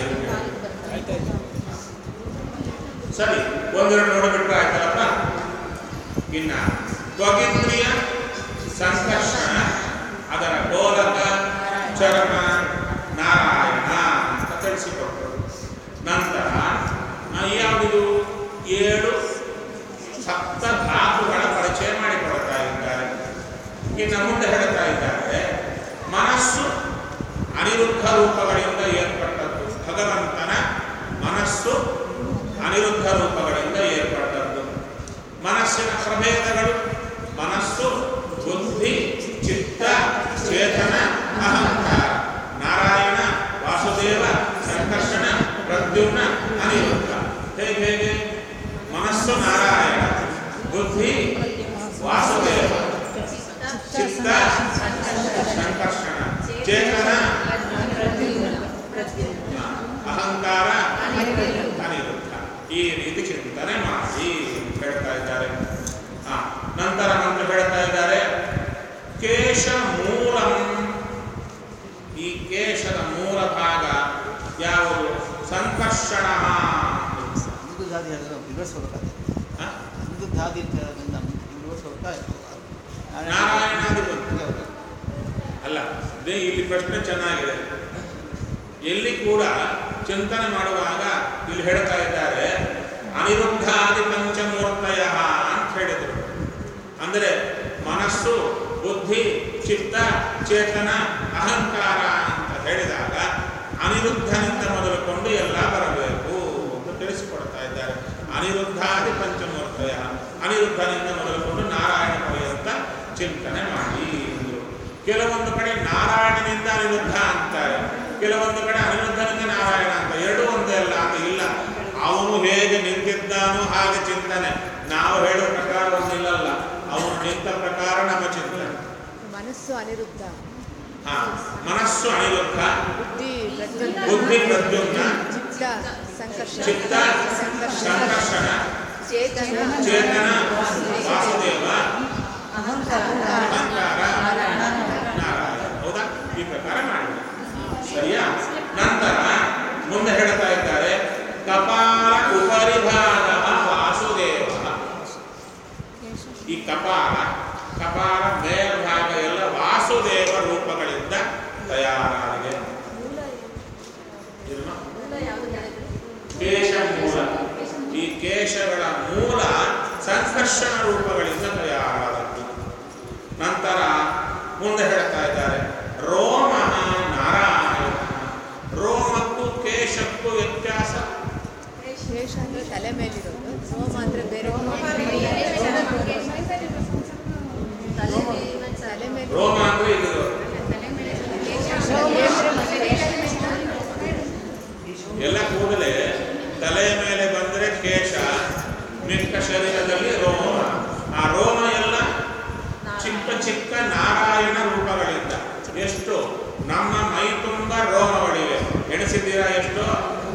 ಸರಿ, 1-2 ನೋಡಿಬಿಟ್ರೆ ಆಯ್ತಲ್ಲಪ್ಪ. ಇನ್ನ ತ್ವಗಿಂದ್ರಿಯ ಸಂಕರ್ಷಣ, ಅದರ ಗೋಲಕ ಚರ್ಮ ನಾರಾಯಣ ಅಂತ ತಿಳಿಸಿಕೊಟ್ಟರು. ನಂತರ ಯಾವುದು 7 ಸಪ್ತಧಾತುಗಳ ಪರಿಚಯ ಮಾಡಿಕೊಡ್ತಾ ಇದ್ದಾರೆ. ಇನ್ನು ಮುಂದೆ ಹೇಳ್ತಾ ಇದ್ದಾರೆ, ಮನಸ್ಸು ಅನಿರುದ್ಧ ರೂಪಗಳಿಂದ ಏರ್ಪಟ್ಟದ್ದು. ಭಗವಂತನ ಮನಸ್ಸು ಅನಿರುದ್ಧ ರೂಪಗಳಿಂದ ಏರ್ಪಟ್ಟದ್ದು. ಮನಸ್ಸಿನ ಪ್ರಭೇದಗಳು: ಮನಸ್ಸು, ಬುದ್ಧಿ, ಚಿತ್ತ, ಚೇತನ, ಅಹಂಕಾರ. ನಾರಾಯಣ, ವಾಸುದೇವ, ಸಂಕರ್ಷಣ, ಪ್ರದ್ಯುಮ್ನ, ಅನಿರುದ್ಧ. ಹೇಗೆ? ಮನಸ್ಸು ನಾರಾಯಣ, ಬುದ್ಧಿ ವಾಸುದೇವ, ಚಿತ್ತ ಸಂಕರ್ಷಣ, ಚೇತನ ಅಹಂಕಾರ ಅನಿರುದ್ಧ. ಈ ರೀತಿ ಚಿಂತನೆ ಮಾಡಿ ಹೇಳ್ತಾ ಇದ್ದಾರೆ. ನಂತರ ಮಂತ್ರ ಹೇಳ್ತಾ ಇದ್ದಾರೆ, ಕೇಶ ಮೂಲಂ. ಈ ಕೇಶದ ಮೂಲ ಭಾಗ ಯಾವುದು? ಸಂಕರ್ಷಣ. ನಾರಾಯಣ ಅಲ್ಲ. ಇಲ್ಲಿ ಪ್ರಶ್ನೆ ಚೆನ್ನಾಗಿದೆ. ಎಲ್ಲಿ ಕೂಡ ಚಿಂತನೆ ಮಾಡುವಾಗ ಇಲ್ಲಿ ಹೇಳ್ತಾ ಇದ್ದಾರೆ, ಅನಿರುದ್ಧಾದಿ ಪಂಚಮೂರ್ತಯ ಅಂತ ಹೇಳಿದರು. ಅಂದರೆ ಮನಸ್ಸು, ಬುದ್ಧಿ, ಚಿತ್ತ, ಚೇತನ, ಅಹಂಕಾರ ಅಂತ ಹೇಳಿದಾಗ ಅನಿರುದ್ಧನಿಂದ ಮೊದಲುಕೊಂಡು ಎಲ್ಲ ಬರಬೇಕು ಅಂತ ತಿಳಿಸಿಕೊಡ್ತಾ ಇದ್ದಾರೆ. ಅನಿರುದ್ಧ ಸಂಶಯ. ಅನಿರುದ್ಧನಿಂದ ಮೊದಲುಕೊಂಡು ನಾರಾಯಣ ಪರ್ಯಂತ ಚಿಂತನೆ ಮಾಡಿ ಎಂದರು. ಕೆಲವೊಂದು ಕಡೆ ನಾರಾಯಣನಿಂದ ಅನಿರುದ್ಧ ಅಂತಾರೆ, ಕೆಲವೊಂದು ಕಡೆ ಅನಿರುದ್ಧನಿಂದ ನಾರಾಯಣ ಅಂತ. ಎರಡೂ ಒಂದೇ ಅಲ್ಲ ಅಂತ ಇಲ್ಲ. ಅವನು ಹೇಗೆ ನಿಂತಿದ್ದಾನೋ ಹಾಗೆ ಚಿಂತನೆ. ನಾವು ಹೇಳೋ ಪ್ರಕಾರ ಒಂದಿಲ್ಲಲ್ಲ, ಅವನು ನಿಂತ ಪ್ರಕಾರ ನಮ್ಮ ಚಿಂತನೆ. ಮನಸ್ಸು ಅನಿರುದ್ಧ, ಮನಸ್ಸು ಅನಿರುದ್ಧ, ಬುದ್ಧಿ ಪ್ರದ್ಯುಮ್ನ, ಚಿತ್ತ ಸಂಕರ್ಷಣ, ಚೇತನ ವಾಸುದೇವ, ಅಹಂಕಾರ ನಾರಾಯಣ. ಹೌದಾ? ಈ ಪ್ರಕಾರ ಮಾಡಿ ಸರಿಯಾ? ನಂತರ ಮುಂದೆ ಹೇಳ್ತಾ ಇದ್ದಾರೆ, ಕಪಾಲ ಉಪರಿಭಾಗ ವಾಸುದೇವ. ಈ ಕಪಾಲ ಮೇಲ್ಭಾಗ ಎಲ್ಲ ವಾಸುದೇವ ರೂಪಗಳಿಂದ ತಯಾರಾಗಿದೆ. ಕೇಶ ಮೂಲ, ಈ ಕೇಶಗಳ ಮೂಲ ಸಂಕರ್ಷಣ ರೂಪಗಳಿಂದ ತಯಾರಾದದ್ದು. ನಂತರ ಮುಂದೆ ಹೇಳ್ತಾ ಇದ್ದಾರೆ, ರೋಮ ನಾರಾಯಣ. ರೋಮಕ್ಕೂ ಕೇಶಕ್ಕೂ ವ್ಯತ್ಯಾಸ. ಕೇಶ ಅಂದ್ರೆ ತಲೆ ಮೇಲಿರೋದು, ರೋಮ ಅಂದ್ರೆ ಬೇರೆ. ರೋಮ ಅಂದ್ರೆ ಇದು ಎಲ್ಲ ಕೂದಲೇ ತಲೆಯ ಮೇಲೆ ಬಂದರೆ ಕೇಶ, ಮಿಕ್ಕ ಶರೀರದಲ್ಲಿ ರೋಮ. ಆ ರೋಮ ಎಲ್ಲ ಚಿಕ್ಕ ಚಿಕ್ಕ ನಾರಾಯಣ ರೂಪಗಳಿಂದ. ಎಷ್ಟು? ನಮ್ಮ ಮೈ ತುಂಬ ರೋಮಗಳಿವೆ. ಎಣಿಸಿದ್ದೀರಾ ಎಷ್ಟು?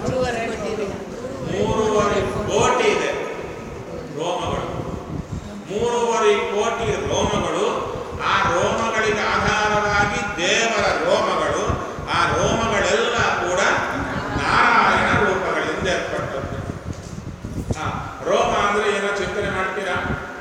3.5 ಕೋಟಿ ಇದೆ ರೋಮಗಳು. 3.5 ಕೋಟಿ ರೋಮಗಳು. ಆ ರೋಮಗಳಿಗೆ ಆಧಾರವಾಗಿ ದೇವರ ರೋಮಗಳು. ಆ ರೋಮಗಳೆಲ್ಲ ಕೂಡ ನಾರಾಯಣ ರೂಪಗಳಿಂದ ಏರ್ಪಟ್ಟದ್ದು. ರೋಮ ಅಂದ್ರೆ ಏನೋ ಚಿಂತನೆ ಮಾಡ್ತೀರಾ?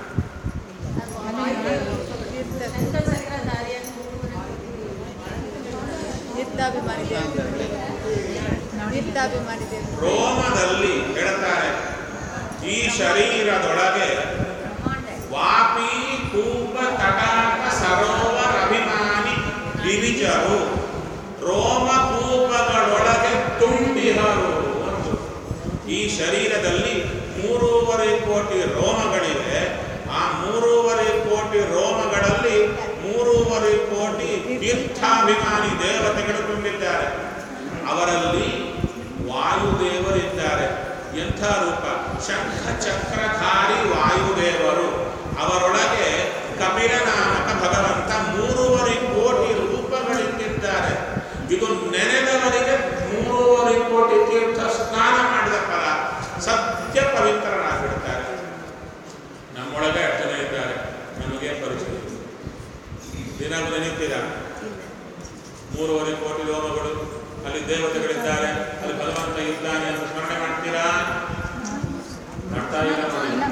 ರೋಮದಲ್ಲಿ ಹೇಳ್ತಾರೆ, ಈ ಶರೀರದೊಳಗೆ ವಾಪಿ ಕೂಪ ತಟಾಕ ಸರೋವರ ಅಭಿಮಾನಿ ಗಿರಿಜರು ರೋಮಕೂಪಗಳೊಳಗೆ ತುಂಬಿಹರು. ಈ ಶರೀರದಲ್ಲಿ 3.5 ಕೋಟಿ ರೋಮಗಳಿವೆ. ಆ 3.5 ಕೋಟಿ ರೋಮಗಳಲ್ಲಿ 3.5 ಕೋಟಿ ತೀರ್ಥಾಭಿಮಾನಿ ದೇವತೆಗಳು ತುಂಬಿದ್ದಾರೆ. ಅವರಲ್ಲಿ ವಾಯುದೇವರಿದ್ದಾರೆ. ಎಂಥ ರೂಪ! ಶಂಖ ಚಕ್ರಧಾರಿ ವಾಯುದೇವರು. ಅವರೊಳಗೆ ಕಪಿಲ ನಾಮಕ ಭಗವಂತ 3.5 ಕೋಟಿ ರೂಪಗಳಿದ್ದಾರೆ. ಇದು ನೆನೆದವರಿಗೆ 3.5 ಕೋಟಿ ತೀರ್ಥ ಸ್ನಾನ ಮಾಡಿದ ಫಲ. ಸತ್ಯ ಪವಿತ್ರರಾಗಿರ್ತಾರೆ. ನಮ್ಮೊಳಗೆ 8 ಜನ ಇದ್ದಾರೆ, ನಮಗೆ ಪರಿಚಯ. ದಿನ ನೆನೀತೀರ? 3.5 ಕೋಟಿ ರೋಮಗಳು, ಅಲ್ಲಿ ದೇವತೆಗಳಿದ್ದಾರೆ, ಅಲ್ಲಿ ಭಗವಂತ ಇದ್ದಾನೆ ಅಂತ ಸ್ಮರಣೆ ಮಾಡ್ತೀರಾ? ಮಾಡ್ತಾ ಇಲ್ಲ.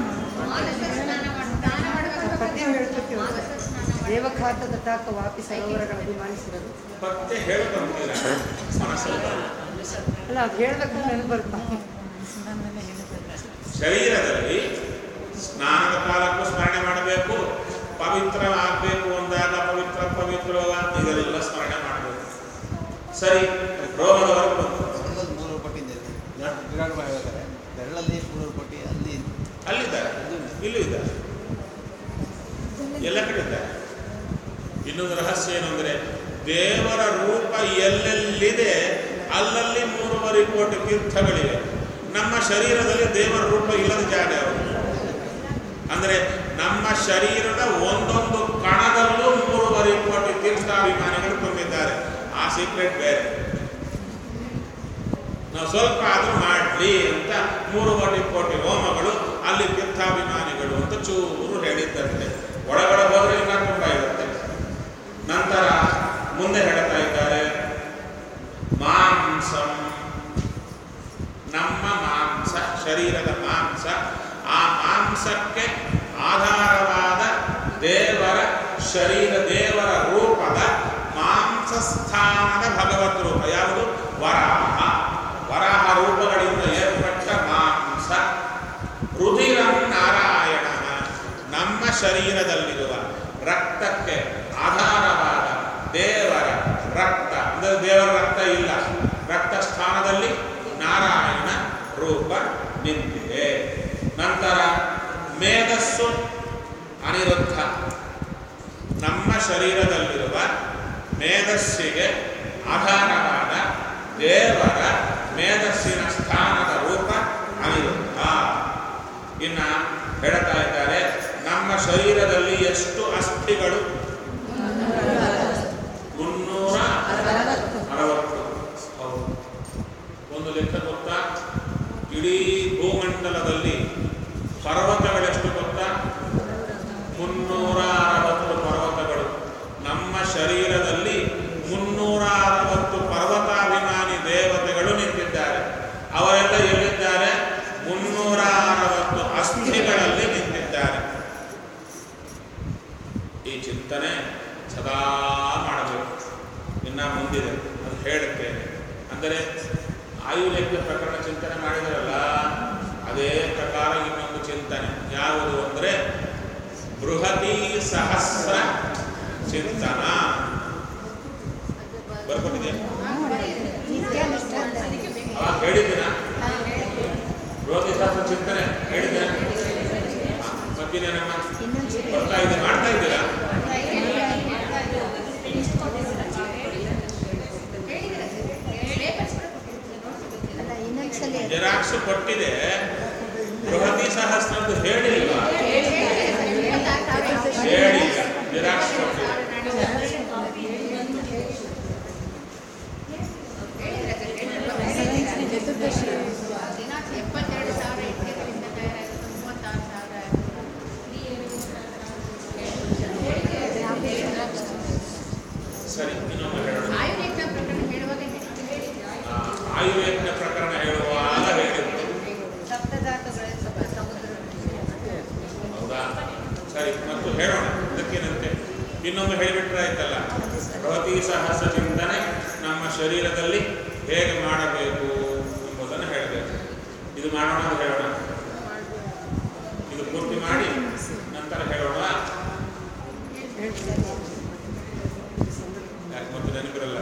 ದೇವಖಾತದ ತಾಕ ವಾಪಿ ಸರೋವರಗಳ ಅಭಿಮಾನಿಸಿರೋದು ಪತ್ತೆ ಹೇಳ್ಕೊಂತೀರ ಮನಸ್ಸಲ್ಲಿ ಅಲ್ಲ, ಅದು ಹೇಳ್ಬೇಕು ನೆನಪು ಬರ್ತಾ. ಶರೀರದಲ್ಲಿ ಸ್ನಾನದ ಕಾಲಕ್ಕೂ ಸ್ಮರಣೆ ಮಾಡಬೇಕು, ಪವಿತ್ರವಾಗಬೇಕು ಅಂದಾಗ ಪವಿತ್ರವ ಇದೆಲ್ಲ ಸ್ಮರಣೆ ಮಾಡಬೇಕು. ಸರಿ, ರೋಮದವರೆಗೂ ಬಂತು. 3 ಕೋಟಿ ಹೇಳ್ತಾರೆ, ಬೆರಳಲ್ಲಿ 3 ಕೋಟಿ ಅಲ್ಲಿದ್ದಾರೆ, ಇಲ್ಲೂ ಇದ್ದಾರೆ, ಎಲ್ಲ ಕಡೆ ಇದ್ದಾರೆ. ಇನ್ನೊಂದು ರಹಸ್ಯ ಏನು ಅಂದರೆ, ದೇವರ ರೂಪ ಎಲ್ಲೆಲ್ಲಿದೆ ಅಲ್ಲಲ್ಲಿ 3.5 ಕೋಟಿ ತೀರ್ಥಗಳಿವೆ. ನಮ್ಮ ಶರೀರದಲ್ಲಿ ದೇವರ ರೂಪ ಇಲ್ಲದ ಜಾಗ ಅವರು. ಅಂದರೆ ನಮ್ಮ ಶರೀರದ ಒಂದೊಂದು ಕಣದಲ್ಲೂ 3.5 ಕೋಟಿ ತೀರ್ಥಾಭಿಮಾನಿಗಳು ತುಂಬಿದ್ದಾರೆ. ಆ ಸೀಕ್ರೆಟ್ ಬೇರೆ. ನಾವು ಸ್ವಲ್ಪ ಆದರೂ ಮಾಡಲಿ ಅಂತ 3.5 ಕೋಟಿ ರೋಮಗಳು, ಅಲ್ಲಿ ತೀರ್ಥಾಭಿಮಾನಿಗಳು ಅಂತ ಚೂರು ಹೇಳಿದ್ದಂತೆ. ಒಳಗಡೆ ಹೋದರೆ ಇಲ್ಲ ತುಂಬ ಇರುತ್ತೆ. ನಂತರ ಮುಂದೆ ಹೇಳ್ತಾ ಇದ್ದಾರೆ, ಮಾಂಸಂ, ನಮ್ಮ ಮಾಂಸ, ಶರೀರದ ಮಾಂಸ. ಆ ಮಾಂಸಕ್ಕೆ ಆಧಾರವಾದ ದೇವರ ಶರೀರ, ದೇವರ ರೂಪದ ಮಾಂಸ ಸ್ಥಾನದ ಭಗವತ್ ರೂಪ ಯಾವುದು? ವರಾಹ. ವರಾಹ ರೂಪಗಳಿಂದ ಏರ್ಪಟ್ಟ ಮಾಂಸ. ರುಧಿರಂ ನಾರಾಯಣ. ನಮ್ಮ ಶರೀರದಲ್ಲಿರುವ ರಕ್ತಕ್ಕೆ ಆಧಾರವಾದ ದೇವರ ರಕ್ತ, ಅಂದರೆ ದೇವರ ರಕ್ತ ಇಲ್ಲ, ರಕ್ತ ಸ್ಥಾನದಲ್ಲಿ ನಾರಾಯಣ ರೂಪ ನಿಂತಿದೆ. ನಂತರ ಶರೀರದಲ್ಲಿರುವ ಮೇಧಸ್ಸಿಗೆ ಆಧಾರವಾದ ದೇವರ ಮೇಧಸ್ಸಿನ ಸ್ಥಾನದ ರೂಪ ಅನಿರುದ್ಧ. ಇನ್ನ ಹೇಳ್ತಾ ಇದ್ದಾರೆ, ನಮ್ಮ ಶರೀರದಲ್ಲಿ ಎಷ್ಟು ಅಸ್ಥಿಗಳು? 360. ಹೌದು. ಒಂದು ಲೆಕ್ಕ ಗೊತ್ತಾ? ಇಡೀ ಭೂಮಂಡಲದಲ್ಲಿ ಪರ್ವತಗಳೆಷ್ಟು ಗೊತ್ತಾ? 360 ಪರ್ವತಗಳು. ನಮ್ಮ ಶರೀರದಲ್ಲಿ 360 ಪರ್ವತಾಭಿಮಾನಿ ದೇವತೆಗಳು ನಿಂತಿದ್ದಾರೆ. ಅವರೆಲ್ಲ ಎಲ್ಲಿದ್ದಾರೆ? 360 ಅಸ್ಥಿಗಳಲ್ಲಿ ನಿಂತಿದ್ದಾರೆ. ಈ ಚಿಂತನೆ ಸದಾ ಮಾಡಬೇಕು. ಇನ್ನ ಮುಂದಿದೆ, ಅದು ಹೇಳುತ್ತೇನೆ. ಅಂದರೆ ಆಯುರ್ವೇದ ಪ್ರಕರಣ ಚಿಂತನೆ ಮಾಡಿದರಲ್ಲ, ಅದೇ ಪ್ರಕಾರ ಇನ್ನೊಂದು ಚಿಂತನೆ ಯಾವುದು ಅಂದರೆ ಬೃಹತಿ ಸಹಸ್ರ ಚಿಂತನ. ಬರ್ಕೊಟ್ಟಿದೆ ಅವಾಗ ಹೇಳಿದ್ದೀನ? ಬೃಹತಿ ಸಹಸ್ರ ಚಿಂತನೆ ಹೇಳಿದ್ದೀನ? ಮತ್ತಿನೇನಮ್ಮ ಬರ್ತಾ ಇದೆ, ಮಾಡ್ತಾ ಇದ್ದೀರಾ? ಜೆರಾಕ್ಸ್ ಕೊಟ್ಟಿದೆ, ಬೃಹತಿ ಸಹಸ್ರದ್ದು ಹೇಳಿಲ್ಲ. ಹೇಳಿಲ್ಲ, ಜೆರಾಕ್ಸ್ ಕೊಟ್ಟಿದೆ. ಸರಿ, ಇನ್ನೊಮ್ಮೆ ಹೇಳೋಣ. ಆಯುರ್ವೇದ ಪ್ರಕರಣ ಹೇಳುವಾಗ ಹೇಳಿದ್ರು. ಹೌದಾ? ಸರಿ, ಮತ್ತು ಹೇಳೋಣ. ಇದಕ್ಕೇನಂತೆ ಇನ್ನೊಮ್ಮೆ ಹೇಳಿಬಿಟ್ರೆ ಆಯ್ತಲ್ಲ. ಬೃಹತಿ ಸಹಸ್ರ ಚಿಂತನೆ ನಮ್ಮ ಶರೀರದಲ್ಲಿ ಹೇಗೆ ಮಾಡಬೇಕು ಎಂಬುದನ್ನು ಹೇಳಬೇಕು. ಇದು ಮಾಡೋಣ, ಅದು ಹೇಳೋಣ. ಇದು ಪೂರ್ತಿ ಮಾಡಿ ನಂತರ ಹೇಳೋಣ. ಯಾಕೆ ಮತ್ತೆ ನೆನಪಿರಲ್ಲ.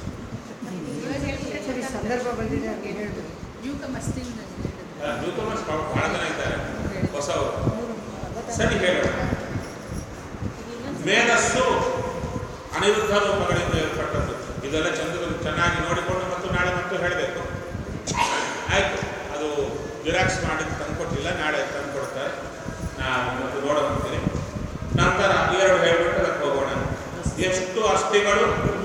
ಸಂದರ್ಭ ಬಂದಿದೆ ಅಂತ ಹೇಳ್ಬೋದು. ನ್ಯೂಕಮರ್ಸ್ ಬಹಳ ಜನ ಇದ್ದಾರೆ ಹೊಸವರು. ಸರಿ, ಹೇಳೋಣ. ಮೇಧಸ್ಸು ಅನಿರುದ್ಧ ರೂಪಗಳಿಂದ ಏರ್ಪಟ್ಟದ್ದು. ಇದೆಲ್ಲ ಚೆನ್ನಾಗಿ ನೋಡಿಕೊಂಡು ಮತ್ತು ನಾಳೆ ಮತ್ತು ಹೇಳಬೇಕು. ಆಯ್ತು, ಅದು ಜಿರಾಕ್ಸ್ ಮಾಡಿ ತಂದುಕೊಟ್ಟಿಲ್ಲ, ನಾಳೆ ತಂದು ಕೊಡ್ತಾರೆ. ನಾನು ಮತ್ತು ನೋಡೋಂತೀನಿ. ನಂತರ 2 ಹೇಳ್ಬಿಟ್ಟು ಅದಕ್ಕೆ ಹೋಗೋಣ. ಎಷ್ಟು ಅಸ್ಥಿಗಳು?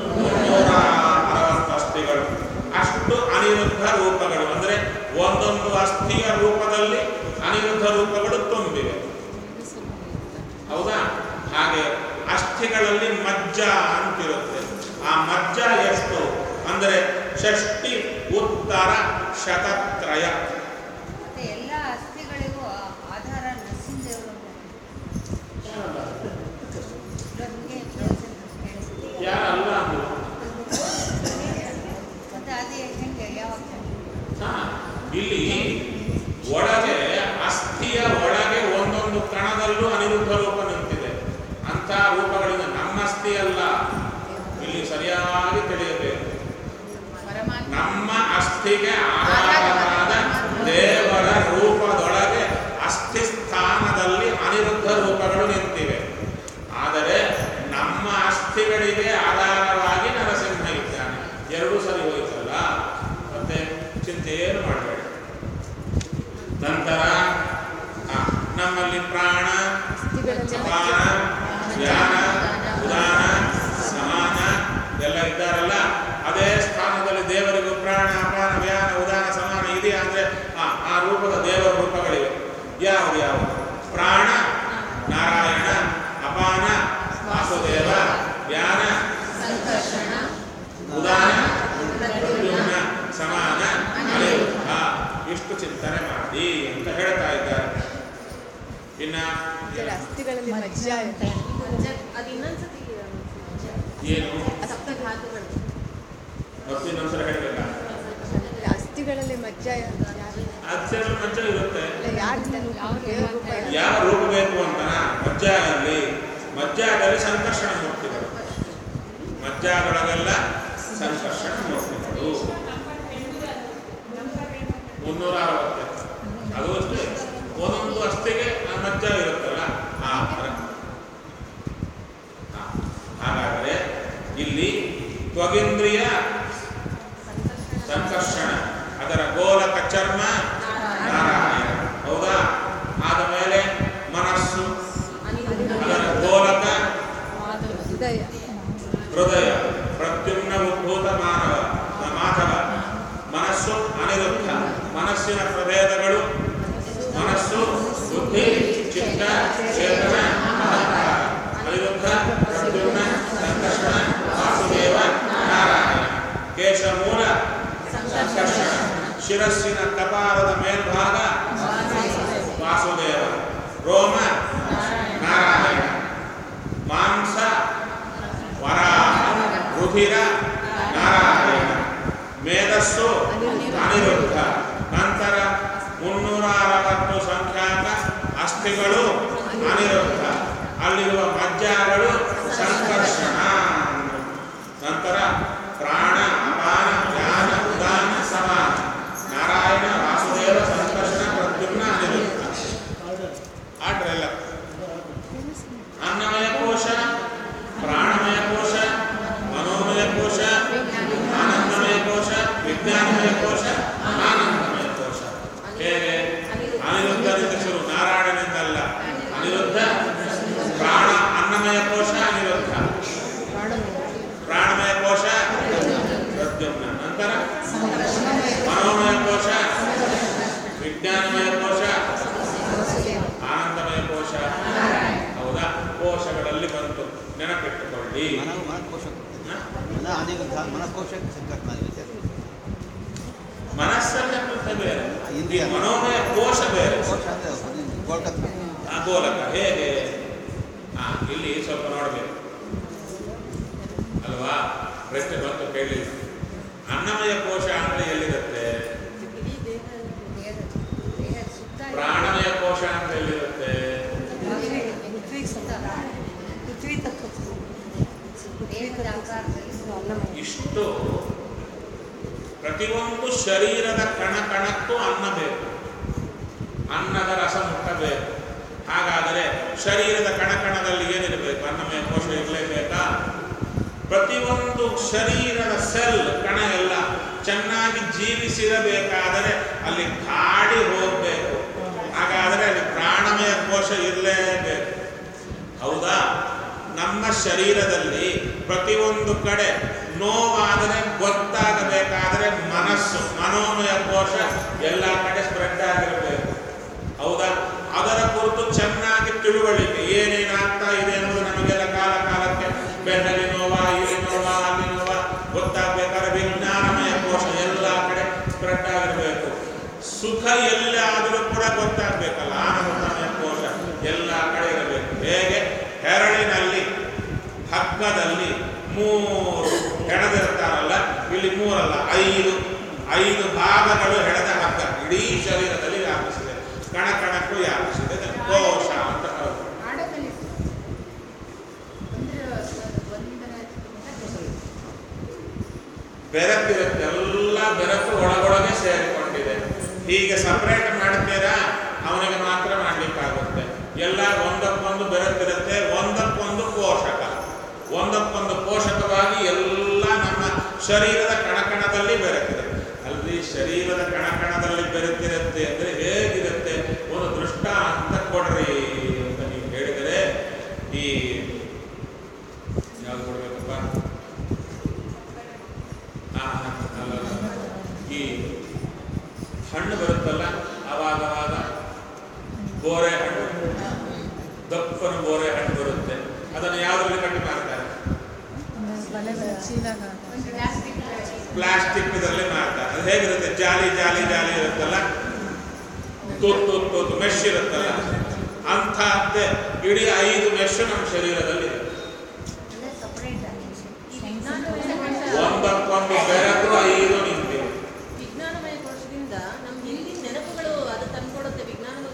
360 ಅಸ್ಥಿಗಳು. ಅಷ್ಟು ಅನಿರುದ್ಧ ರೂಪಗಳು. ಅಂದರೆ ಒಂದೊಂದು ಅಸ್ಥಿಯ ರೂಪದಲ್ಲಿ ಅನಿರುದ್ಧ ರೂಪಗಳು ತುಂಬಿವೆ. ಹೌದಾ? ಹಾಗೆ ಅಸ್ಥಿಗಳಲ್ಲಿ ಮಜ್ಜ ಅಂತಿರುತ್ತೆ. ಆ ಮಜ್ಜ ಎಷ್ಟು ಅಂದರೆ 60 ಉತ್ತರ ಶತತ್ರಯ. ಎಲ್ಲ ಅಸ್ಥಿಗಳಿಗೂ ಆಧಾರ ನರಸಿಂಹದೇವರು. ಯಾರಲ್ಲ ಅಂದ್ರು. ಇಲ್ಲಿ ಒಳಗೆ ಅಸ್ಥಿಯ ಒಳಗೆ ಒಂದೊಂದು ಕಣದಲ್ಲೂ ಅನಿರುದ್ಧ ರೂಪ ನಿಂತಿದೆ. ಅಂಥ ರೂಪಗಳಿಂದ ನಮ್ಮ ಅಸ್ಥಿ ಅಲ್ಲ, ಇಲ್ಲಿ ಸರಿಯಾಗಿ ತಿಳಿಯಬೇಕು. ನಮ್ಮ ಅಸ್ಥಿಗೆ ಆಧಾರವಾದ ದೇವರ ರೂಪದೊಳಗೆ ಅಸ್ಥಿ ಸ್ಥಾನದಲ್ಲಿ ಅನಿರುದ್ಧ ರೂಪಗಳು ನಿಂತಿವೆ. ಆದರೆ ನಮ್ಮ ಅಸ್ಥಿಗಳಿಗೆ ಆಧಾರವಾಗಿ ನರಸಿಂಹ ಇದ್ದಾನೆ. ಎರಡೂ ಸರಿ ಹೋಯ್ತಲ್ಲ, ಮತ್ತೆ ಚಿಂತೆ ಏನು ಮಾಡಬೇಡ. ನಂತರ ನಮ್ಮಲ್ಲಿ ಪ್ರಾಣ, ಅಪಾನ, ವ್ಯಾನ, ಉದಾನ, ಸಮಾನ ಎಲ್ಲ ಇದ್ದಾರಲ್ಲ, ಅದೇ ಸ್ಥಾನದಲ್ಲಿ ದೇವರಿಗೂ ಪ್ರಾಣ, ಅಪಾನ, ವ್ಯಾನ, ಉದಾನ, ಸಮಾನ ಇದೆಯಾ ಅಂದರೆ ಆ ರೂಪದ ದೇವರ ರೂಪಗಳಿವೆ. ಯಾವುದು? ಪ್ರಾಣ ನಾರಾಯಣ, ಅಪಾನ ವಾಸುದೇವ, ವ್ಯಾನ ಉದಾನ ಪ್ರದ್ಯುಮ್ನ, ಸಮಾನ ಅನಿರುದ್ಧ. ಇಷ್ಟು ಚಿಂತನೆ ಮಾಡಿ ಅಂತ ಹೇಳ್ತಾ ಇದ್ದಾರೆ. ಇನ್ನ ಅಸ್ಥಿಗಳಲ್ಲಿ ಮಜ್ಜ ಏನು ಮತ್ತು ಇನ್ನೊಂದ್ಸಲ ಹೇಳ್ಬೇಕಾ? ಅಸ್ಥಿಗಳಲ್ಲಿ ಮಜ್ಜ ಅಸ್ಥಿಗಳಲ್ಲಿ ಮಜ್ಜ ಇರುತ್ತೆ. ಯಾವ ರೂಪ ಬೇಕು ಅಂತ ಮಜ್ಜಾದಲ್ಲಿ ಸಂಕರ್ಷಣ ಮೂರ್ತಿಗಳು. ಮಜ್ಜಾದೊಳಗೆಲ್ಲ ಸಂಕರ್ಷಣ ಮೂರ್ತಿಗಳು 360. ಅದು ಅಷ್ಟೇ, ಒಂದೊಂದು ಅಸ್ಥಿಗೆ ಮಜ್ಜ ಇರುತ್ತಲ್ಲ. ಸಂಕರ್ಷಣ, ಅದರ ಗೋಲಕ ಚರ್ಮ ನಾರಾಯಣ. ಹೌದಾ? ಆದ ಮೇಲೆ ಮನಸ್ಸು, ಅದರ ಗೋಲಕ ಹೃದಯ, ಪ್ರದ್ಯುಮ್ನ ಉದ್ಭೂತ ಮಾಧವ. ಮನಸ್ಸು ಅನಿರುದ್ಧ. ಮನಸ್ಸಿನ ಪ್ರಭೇದಗಳು: ಮನಸ್ಸು, ಬುದ್ಧಿ, ಚಿತ್ತ, ಚೇತನ, ಅಹಂಕಾರ. ಅನಿರುದ್ಧ, ಪ್ರದ್ಯುಮ್ನ, ಸಂಕರ್ಷಣ, ವಾಸುದೇವ, ನಾರಾಯಣ. ಕೇಶಮೂಲ ಸಂಕರ್ಷಣ. ಶಿರಸ್ಸಿನ ಕಪಾಲದ ಮೇಲ್ಭಾಗ ವಾಸುದೇವ. ರೋಮ ನಾರಾಯಣ. ಮಾಂಸ ವರಾಹ. ರುಧಿರ ನಾರಾಯಣ. ಮೇಧಸ್ಸು ಅನಿರುದ್ಧ. ನಂತರ 360 ಸಂಖ್ಯಾಕ ಅಸ್ಥಿಗಳು ಅನಿರುದ್ಧ. ಅಲ್ಲಿರುವ ಮಜ್ಜಾಗಳು ಸಂಕರ್ಷಣ. ನಂತರ ಪ್ರಾಣ, ಅಪಾನ, ಜ್ಞಾನ, ಉದಾನ, ಸಮಾನ. ನಾರಾಯಣ, ವಾಸುದೇವ, ಸಂಕರ್ಷಣ, ಪ್ರದ್ಯುಮ್ನ, ಅನಿರುದ್ಧ. ಆಡ್ರೆಲ್ಲ ಅನ್ನಮಯ ಕೋಶ, ಪ್ರಾಣಮಯ ಕೋಶ, ಮನೋಮಯ ಕೋಶ, ಆನಂದಮಯ ಕೋಶ, ವಿಜ್ಞಾನಮಯ ಕೋಶ, ಆನಂದಮಯ ಕೋಶ. ಹೇಗೆ? ಅನಿರುದ್ಧದಿಂದ ಶುರು, ನಾರಾಯಣನಿಂದಲ್ಲ. ಅನಿರುದ್ಧ, ಪ್ರಾಣ, ಅನ್ನಮಯ ಕೋಶ ಅನಿರುದ್ಧ. ಪ್ರಾಣಮಯ ಕೋಶ ಪ್ರದ್ಯುಮ್ನ. ನಂತರ ಮನೋಮಯ ಕೋಶ, ವಿಜ್ಞಾನಮಯ ಕೋಶ, ಆನಂದಮಯ ಕೋಶ. ಹೌದಾ? ಕೋಶಗಳಲ್ಲಿ ಬಂತು, ನೆನಪಿಟ್ಟುಕೊಳ್ಳಿ. ಮನಕೋಶ, ಮನ ಅನಿರುದ್ಧ, ಮನಕೋಶಕ್ಕೆ ಸಂಕರ್ಷಣ. ಮನಸ್ಸನ್ನ ಬೇರೆ, ಈ ಮನೋಮಯ ಕೋಶ ಬೇರೆ. ಕೋಶ ಅಂದರೆ ಗೋಲ್ಕತ್ ಗೋಲಕ. ಹೇಗೆ? ಇಲ್ಲಿ ಸ್ವಲ್ಪ ನೋಡಬೇಕು ಅಲ್ವಾ? ಪ್ರಶ್ನೆ ಬಂತು, ಕೇಳಲಿಲ್ಲ. ಅನ್ನಮಯ ಕೋಶ ಅಂದ್ರೆ ಎಲ್ಲಿರುತ್ತೆ? ಪ್ರಾಣಮಯ ಕೋಶ ಅಂದ್ರೆ ಎಲ್ಲಿರುತ್ತೆ? ಇಷ್ಟು ಪ್ರತಿಯೊಂದು ಶರೀರದ ಕಣಕಣಕ್ಕೂ ಅನ್ನ ಬೇಕು, ಅನ್ನದ ರಸ ಮುಟ್ಟಬೇಕು. ಹಾಗಾದರೆ ಶರೀರದ ಕಣಕಣದಲ್ಲಿ ಏನಿರಬೇಕು? ಅನ್ನಮಯ ಕೋಶ ಇರಲೇಬೇಕಾ? ಪ್ರತಿಯೊಂದು ಶರೀರದ ಸೆಲ್, ಕಣ ಎಲ್ಲ ಚೆನ್ನಾಗಿ ಜೀವಿಸಿರಬೇಕಾದರೆ ಅಲ್ಲಿ ಗಾಡಿ ಹೋಗಬೇಕು. ಹಾಗಾದರೆ ಅಲ್ಲಿ ಪ್ರಾಣಮಯ ಕೋಶ ಇರಲೇಬೇಕು. ಹೌದಾ? ನಮ್ಮ ಶರೀರದಲ್ಲಿ ಪ್ರತಿಯೊಂದು ಕಡೆ ನೋವಾದರೆ ಗೊತ್ತಾಗಬೇಕಾದರೆ ಮನಸ್ಸು, ಮನೋಮಯ ಕೋಶ ಎಲ್ಲ ಕಡೆ ಸ್ಪ್ರೆಡ್ ಆಗಿರಬೇಕು. ಹೌದಾ? ಅದರ ಕುರಿತು ಚೆನ್ನಾಗಿ ತಿಳುವಳಿಕೆ, ಏನೇನಾಗ್ತಾ ಇದೆ ಅನ್ನೋದು ನಮಗೆಲ್ಲ ಕಾಲ ಕಾಲಕ್ಕೆ ಬೆನ್ನಲ್ಲಿ ನೋವ, ಇಲ್ಲಿ ನೋವ, ಅಲ್ಲಿ ನೋವ ಗೊತ್ತಾಗಬೇಕಾದ್ರೆ ವಿಜ್ಞಾನಮಯ ಕೋಶ ಎಲ್ಲ ಕಡೆ ಸ್ಪ್ರೆಡ್ ಆಗಿರಬೇಕು. ಸುಖ ಎಲ್ಲಾದರೂ ಕೂಡ ಗೊತ್ತಾಗಬೇಕಲ್ಲ, ಆನಂದಮಯ ಕೋಶ ಎಲ್ಲ ಕಡೆ ಇರಬೇಕು. ಹೇಗೆ? ಹೆರಳಿನಲ್ಲಿ, ಹಗ್ಗದಲ್ಲಿ 3 ಹೆಣದಿರ್ತಾರಲ್ಲ, ಇಲ್ಲಿ 3 ಅಲ್ಲ 5 ಭಾಗಗಳು ಹೆಣದ ಹಗ್ಗ ಇಡೀ ಶರೀರದಲ್ಲಿ ವ್ಯಾಪಿಸಿದೆ, ಕಣಕಣಕ್ಕೂ ವ್ಯಾಪಿಸಿದೆ. ಕೋಶ ಅಂತ ಕರೆದು ಬೆರಕಿರುತ್ತೆ. ಎಲ್ಲ ಬೆರಕು ಒಳಗೊಳಗೆ ಸೇರಿಕೊಂಡಿದೆ. ಹೀಗೆ ಸಪರೇಟ್ ಮಾಡ್ತೀರಾ, ಅವನಿಗೆ ಮಾತ್ರ ಮಾಡಲಿಕ್ಕಾಗುತ್ತೆ. ಎಲ್ಲ ಒಂದಕ್ಕೊಂದು ಬೆರಕಿರುತ್ತೆ, ಒಂದಕ್ಕೊಂದು ಪೋಷಕ, ಒಂದಕ್ಕೊಂದು ಪೋಷಕವಾಗಿ ಎಲ್ಲ ನಮ್ಮ ಶರೀರದ ಕಣಕಣದಲ್ಲಿ ಬೆರೆತಿದೆ. ಅಲ್ಲಿ ಶರೀರದ ಕಣಕಣದಲ್ಲಿ ಬೆರೆತಿರುತ್ತೆ ಅಂದರೆ ಹೇಗಿರುತ್ತೆ? ಒಂದು ದೃಷ್ಟಾಂತ ಕೊಡ್ರಿ ಅಂತ ನೀವು ಹೇಳಿದರೆ, ಈ ಯಾವ್ದು ಕೊಡ್ಬೇಕಪ್ಪ? ಈ ಹಣ್ಣು ಬರುತ್ತಲ್ಲ, ಅವಾಗವಾಗ ಬೋರೆ ಹಣ್ಣು, ದಪ್ಪನ ಬೋರೆ ಹಣ್ಣು ಬರುತ್ತೆ. ಅದನ್ನು ಯಾವುದ್ರಲ್ಲಿ ಕಟ್ಟಿ ಮಾಡ್ತಾರೆ? ಪ್ಲಾಸ್ಟಿಕ್ ಇದರಲ್ಲಿ ಮಾಡ್ತಾರೆ. ಅದು ಹೇಗಿರುತ್ತೆ? ಜಾಲಿ ಜಾಲಿ ಜಾಲಿ ಇರುತ್ತಲ್ಲ, ತೂತು ಮೆಶ್ ಇರುತ್ತಲ್ಲ, ಅಂಥದ್ದೇ ಇಡೀ 5 ಮೆಶ್ ನಮ್ಮ ಶರೀರದಲ್ಲಿ ಇದೆ. ಒಂದಕ್ಕೊಂದು ಬೆರಕು 5 ನಿಂತಿವೆ. ವಿಜ್ಞಾನಮಯ ಕೋಶದಿಂದ ನಮ್ಮ ಹಿಂದಿನ ನೆನಪುಗಳು ಅದು ತಂದ್ಕೊಡುತ್ತೆ.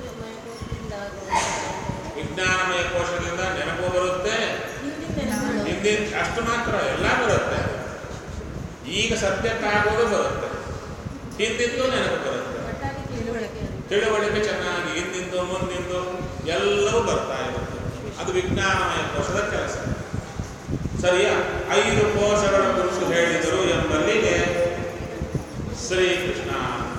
ವಿಜ್ಞಾನಮಯ ಕೋಶದಿಂದ ನೆನಪು ಬರುತ್ತೆ, ಹಿಂದಿನ ಅಷ್ಟು ಮಾತ್ರ ಎಲ್ಲ ಬರುತ್ತೆ. ಈಗ ಸದ್ಯಕ್ಕಾಗೋದು ಬರುತ್ತೆ, ಹಿಂದಿಂದು ನೆನಪು ಬರುತ್ತೆ. ತಿಳುವಳಿಕೆ ಚೆನ್ನಾಗಿ ಹಿಂದಿಂದು ಮುಂದಿಂದು ಎಲ್ಲವೂ ಬರ್ತಾ ಇರುತ್ತೆ. ಅದು ವಿಜ್ಞಾನಮಯ ಕೋಶದ ಕೆಲಸ. ಸರಿಯಾ? 5 ಕೋಶಗಳ ಕುರಿತು ಹೇಳಿದರು ಎಂಬಲ್ಲಿಗೆ ಶ್ರೀಕೃಷ್ಣ.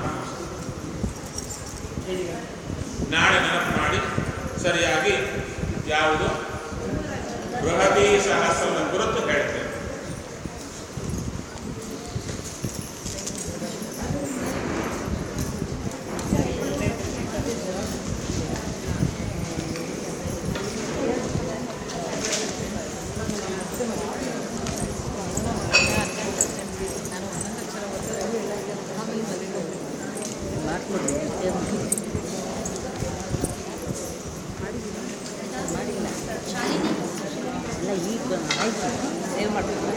ನಾಳೆ ನೆನಪು ಮಾಡಿ ಸರಿಯಾಗಿ ಯಾವುದು ಬೃಹತಿ ಸಹಸ್ರದ ಕುರಿತು ಹೇಳ್ತೇನೆ. ಅಲ್ಲ ಈಗ ಆಯ್ತು ಸೇವ್ ಮಾಡಬೇಕು.